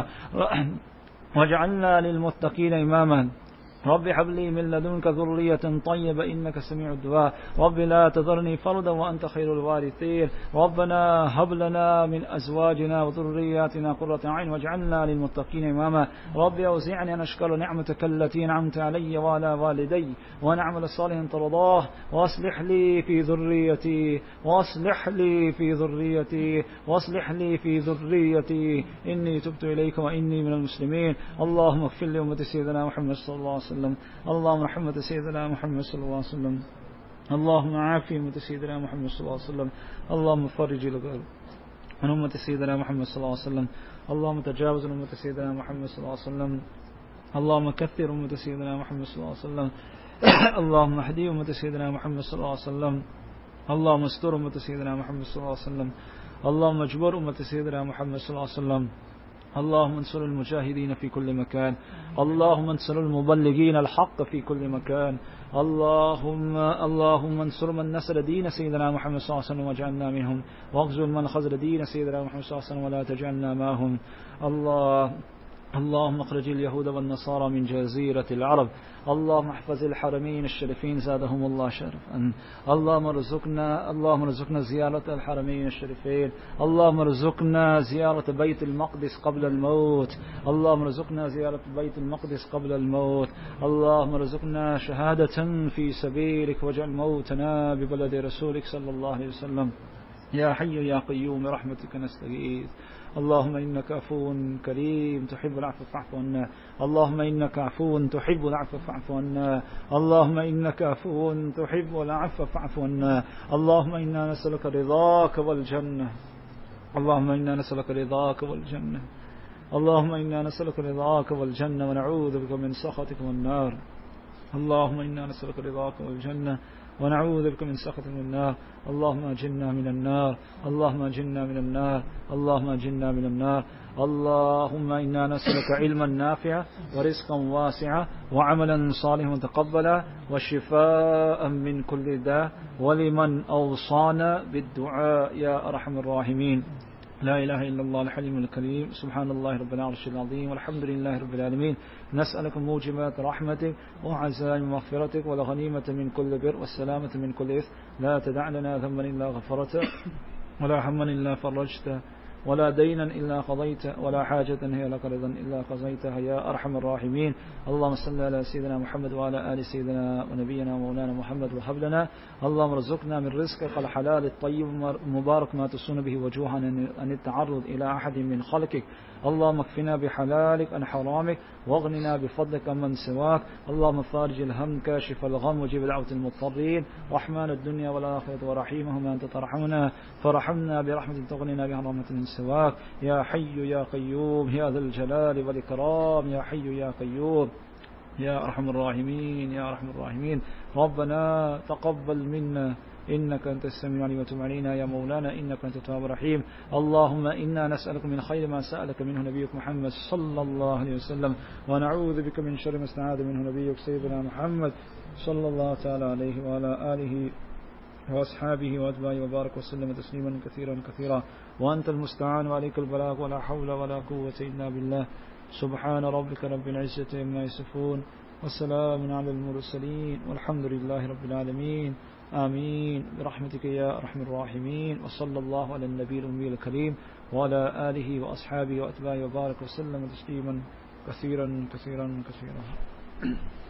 واجعلنا للمتقين إماما. رب هب لي من لدنك ذرية طيبة إنك سميع الدعاء. رب لا تذرني فردا وأنت خير الوارثين. ربنا هب لنا من أزواجنا وذرياتنا قرة أعين واجعلنا للمتقين إماما. رب أوزعني أن أشكر نعمتك التي أنعمت علي وعلى والدي، وأن أعمل صالحا ترضاه، وأصلح لي في ذريتي، وأصلح لي في ذريتي، وأصلح لي في ذريتي، إني تبت إليك وإني من المسلمين. اللهم اغفر لأمة سيدنا محمد صلى الله عليه وسلم. اللهم رحمة سيدنا محمد صلى الله عليه وسلم. اللهم عافي أمة سيدنا محمد صلى الله عليه وسلم. اللهم فرج الكرب عن أمة سيدنا محمد صلى الله عليه وسلم. اللهم تجاوز عن أمة سيدنا محمد صلى الله عليه وسلم. اللهم كثر أمة سيدنا محمد صلى الله عليه وسلم. اللهم اهدي أمة سيدنا محمد صلى الله عليه وسلم. اللهم استر أمة سيدنا محمد صلى الله عليه وسلم. اللهم اجبر أمة سيدنا محمد صلى الله عليه وسلم. اللهم انصر المجاهدين في كل مكان. اللهم انصر المبلغين الحق في كل مكان. اللهم انصر من نصر دين سيدنا محمد صلى الله عليه وسلم واجعلنا منهم، واغزل من خذل دين سيدنا محمد صلى الله عليه وسلم ولا تجعلنا معهم. اللهم اخرج اليهود والنصارى من جزيرة العرب. اللهم احفظ الحرمين الشريفين زادهم الله شرفا. اللهم ارزقنا زيارة الحرمين الشريفين. اللهم ارزقنا زيارة بيت المقدس قبل الموت. اللهم ارزقنا زيارة بيت المقدس قبل الموت. اللهم ارزقنا شهادة في سبيلك واجعل موتنا ببلد رسولك صلى الله عليه وسلم. يا حي يا قيوم برحمتك نستغيث. اللهم إنك عفو كريم تحب العفو فاعف عنا. اللهم إنك عفو تحب العفو فاعف عنا. اللهم إنك عفو تحب العفو فاعف عنا. اللهم إنا نسألك رضاك والجنة. اللهم إنا نسألك رضاك والجنة. اللهم إنا نسألك رضاك والجنة ونعوذ بك من سخطك والنار. اللهم إنا نسألك رضاك والجنة ونعوذ بك من سخط من النار. اللهم أجرنا من النار. اللهم أجرنا من النار. اللهم أجرنا من النار. اللهم إنا نسألك علما نافعا ورزقا واسعا وعملا صالحا متقبلا وشفاء من كل داء ولمن أوصانا بالدعاء يا أرحم الراحمين. لا إله إلا الله الحليم الكريم. سبحان الله رب العرش العظيم والحمد لله رب العالمين. نسألك موجبات رحمتك وعزائم مغفرتك والغنيمة من كل بر والسلامة من كل إثم. لا تدع لنا ذنبا إلا غفرته ولا هما إلا فرجته ولا دينا إلا قضيت ولا حاجة هي لك رضا إلا قضيتها يا أرحم الراحمين. اللهم صل على سيدنا محمد وعلى آل سيدنا ونبينا ومولانا محمد وهب لنا اللهم ارزقنا من رزقك الحلال الطيب المبارك ما تصون به وجوها عن التعرض إلى أحد من خلقك. اللهم اكفنا بحلالك عن حرامك واغننا بفضلك من سواك. اللهم فارج الهم كاشف الغم وجيب دعوة المضطرين رحمن الدنيا والآخرة ورحيمهما أنت ترحمنا فرحمنا برحمة تغننا بها رحمة من سواك. يا حي يا قيوم يا ذا الجلال والإكرام. يا حي يا قيوم يا أرحم الراحمين يا أرحم الراحمين. ربنا تقبل منا إنك أنت السميع العليم وتب علينا يا مولانا إنك أنت التواب الرحيم. اللهم إنا نسألك من خير ما سألك منه نبيك محمد صلى الله عليه وسلم ونعوذ بك من شر ما استعاذ منه نبيك سيدنا محمد صلى الله تعالى عليه وعلى آله وأصحابه وأتباعه وبارك وسلم تسليما كثيرا كثيرا. وأنت المستعان وعليك البلاغ ولا حول ولا قوة إلا بالله. سبحان ربك رب العزة عما يصفون وسلام على المرسلين والحمد لله رب العالمين. آمين برحمتك يا أرحم الراحمين. وصلى الله على النبي الأمي الكريم وعلى آله وأصحابه وأتباعه وبارك وسلم تسليما كثيرا كثيرا كثيرا.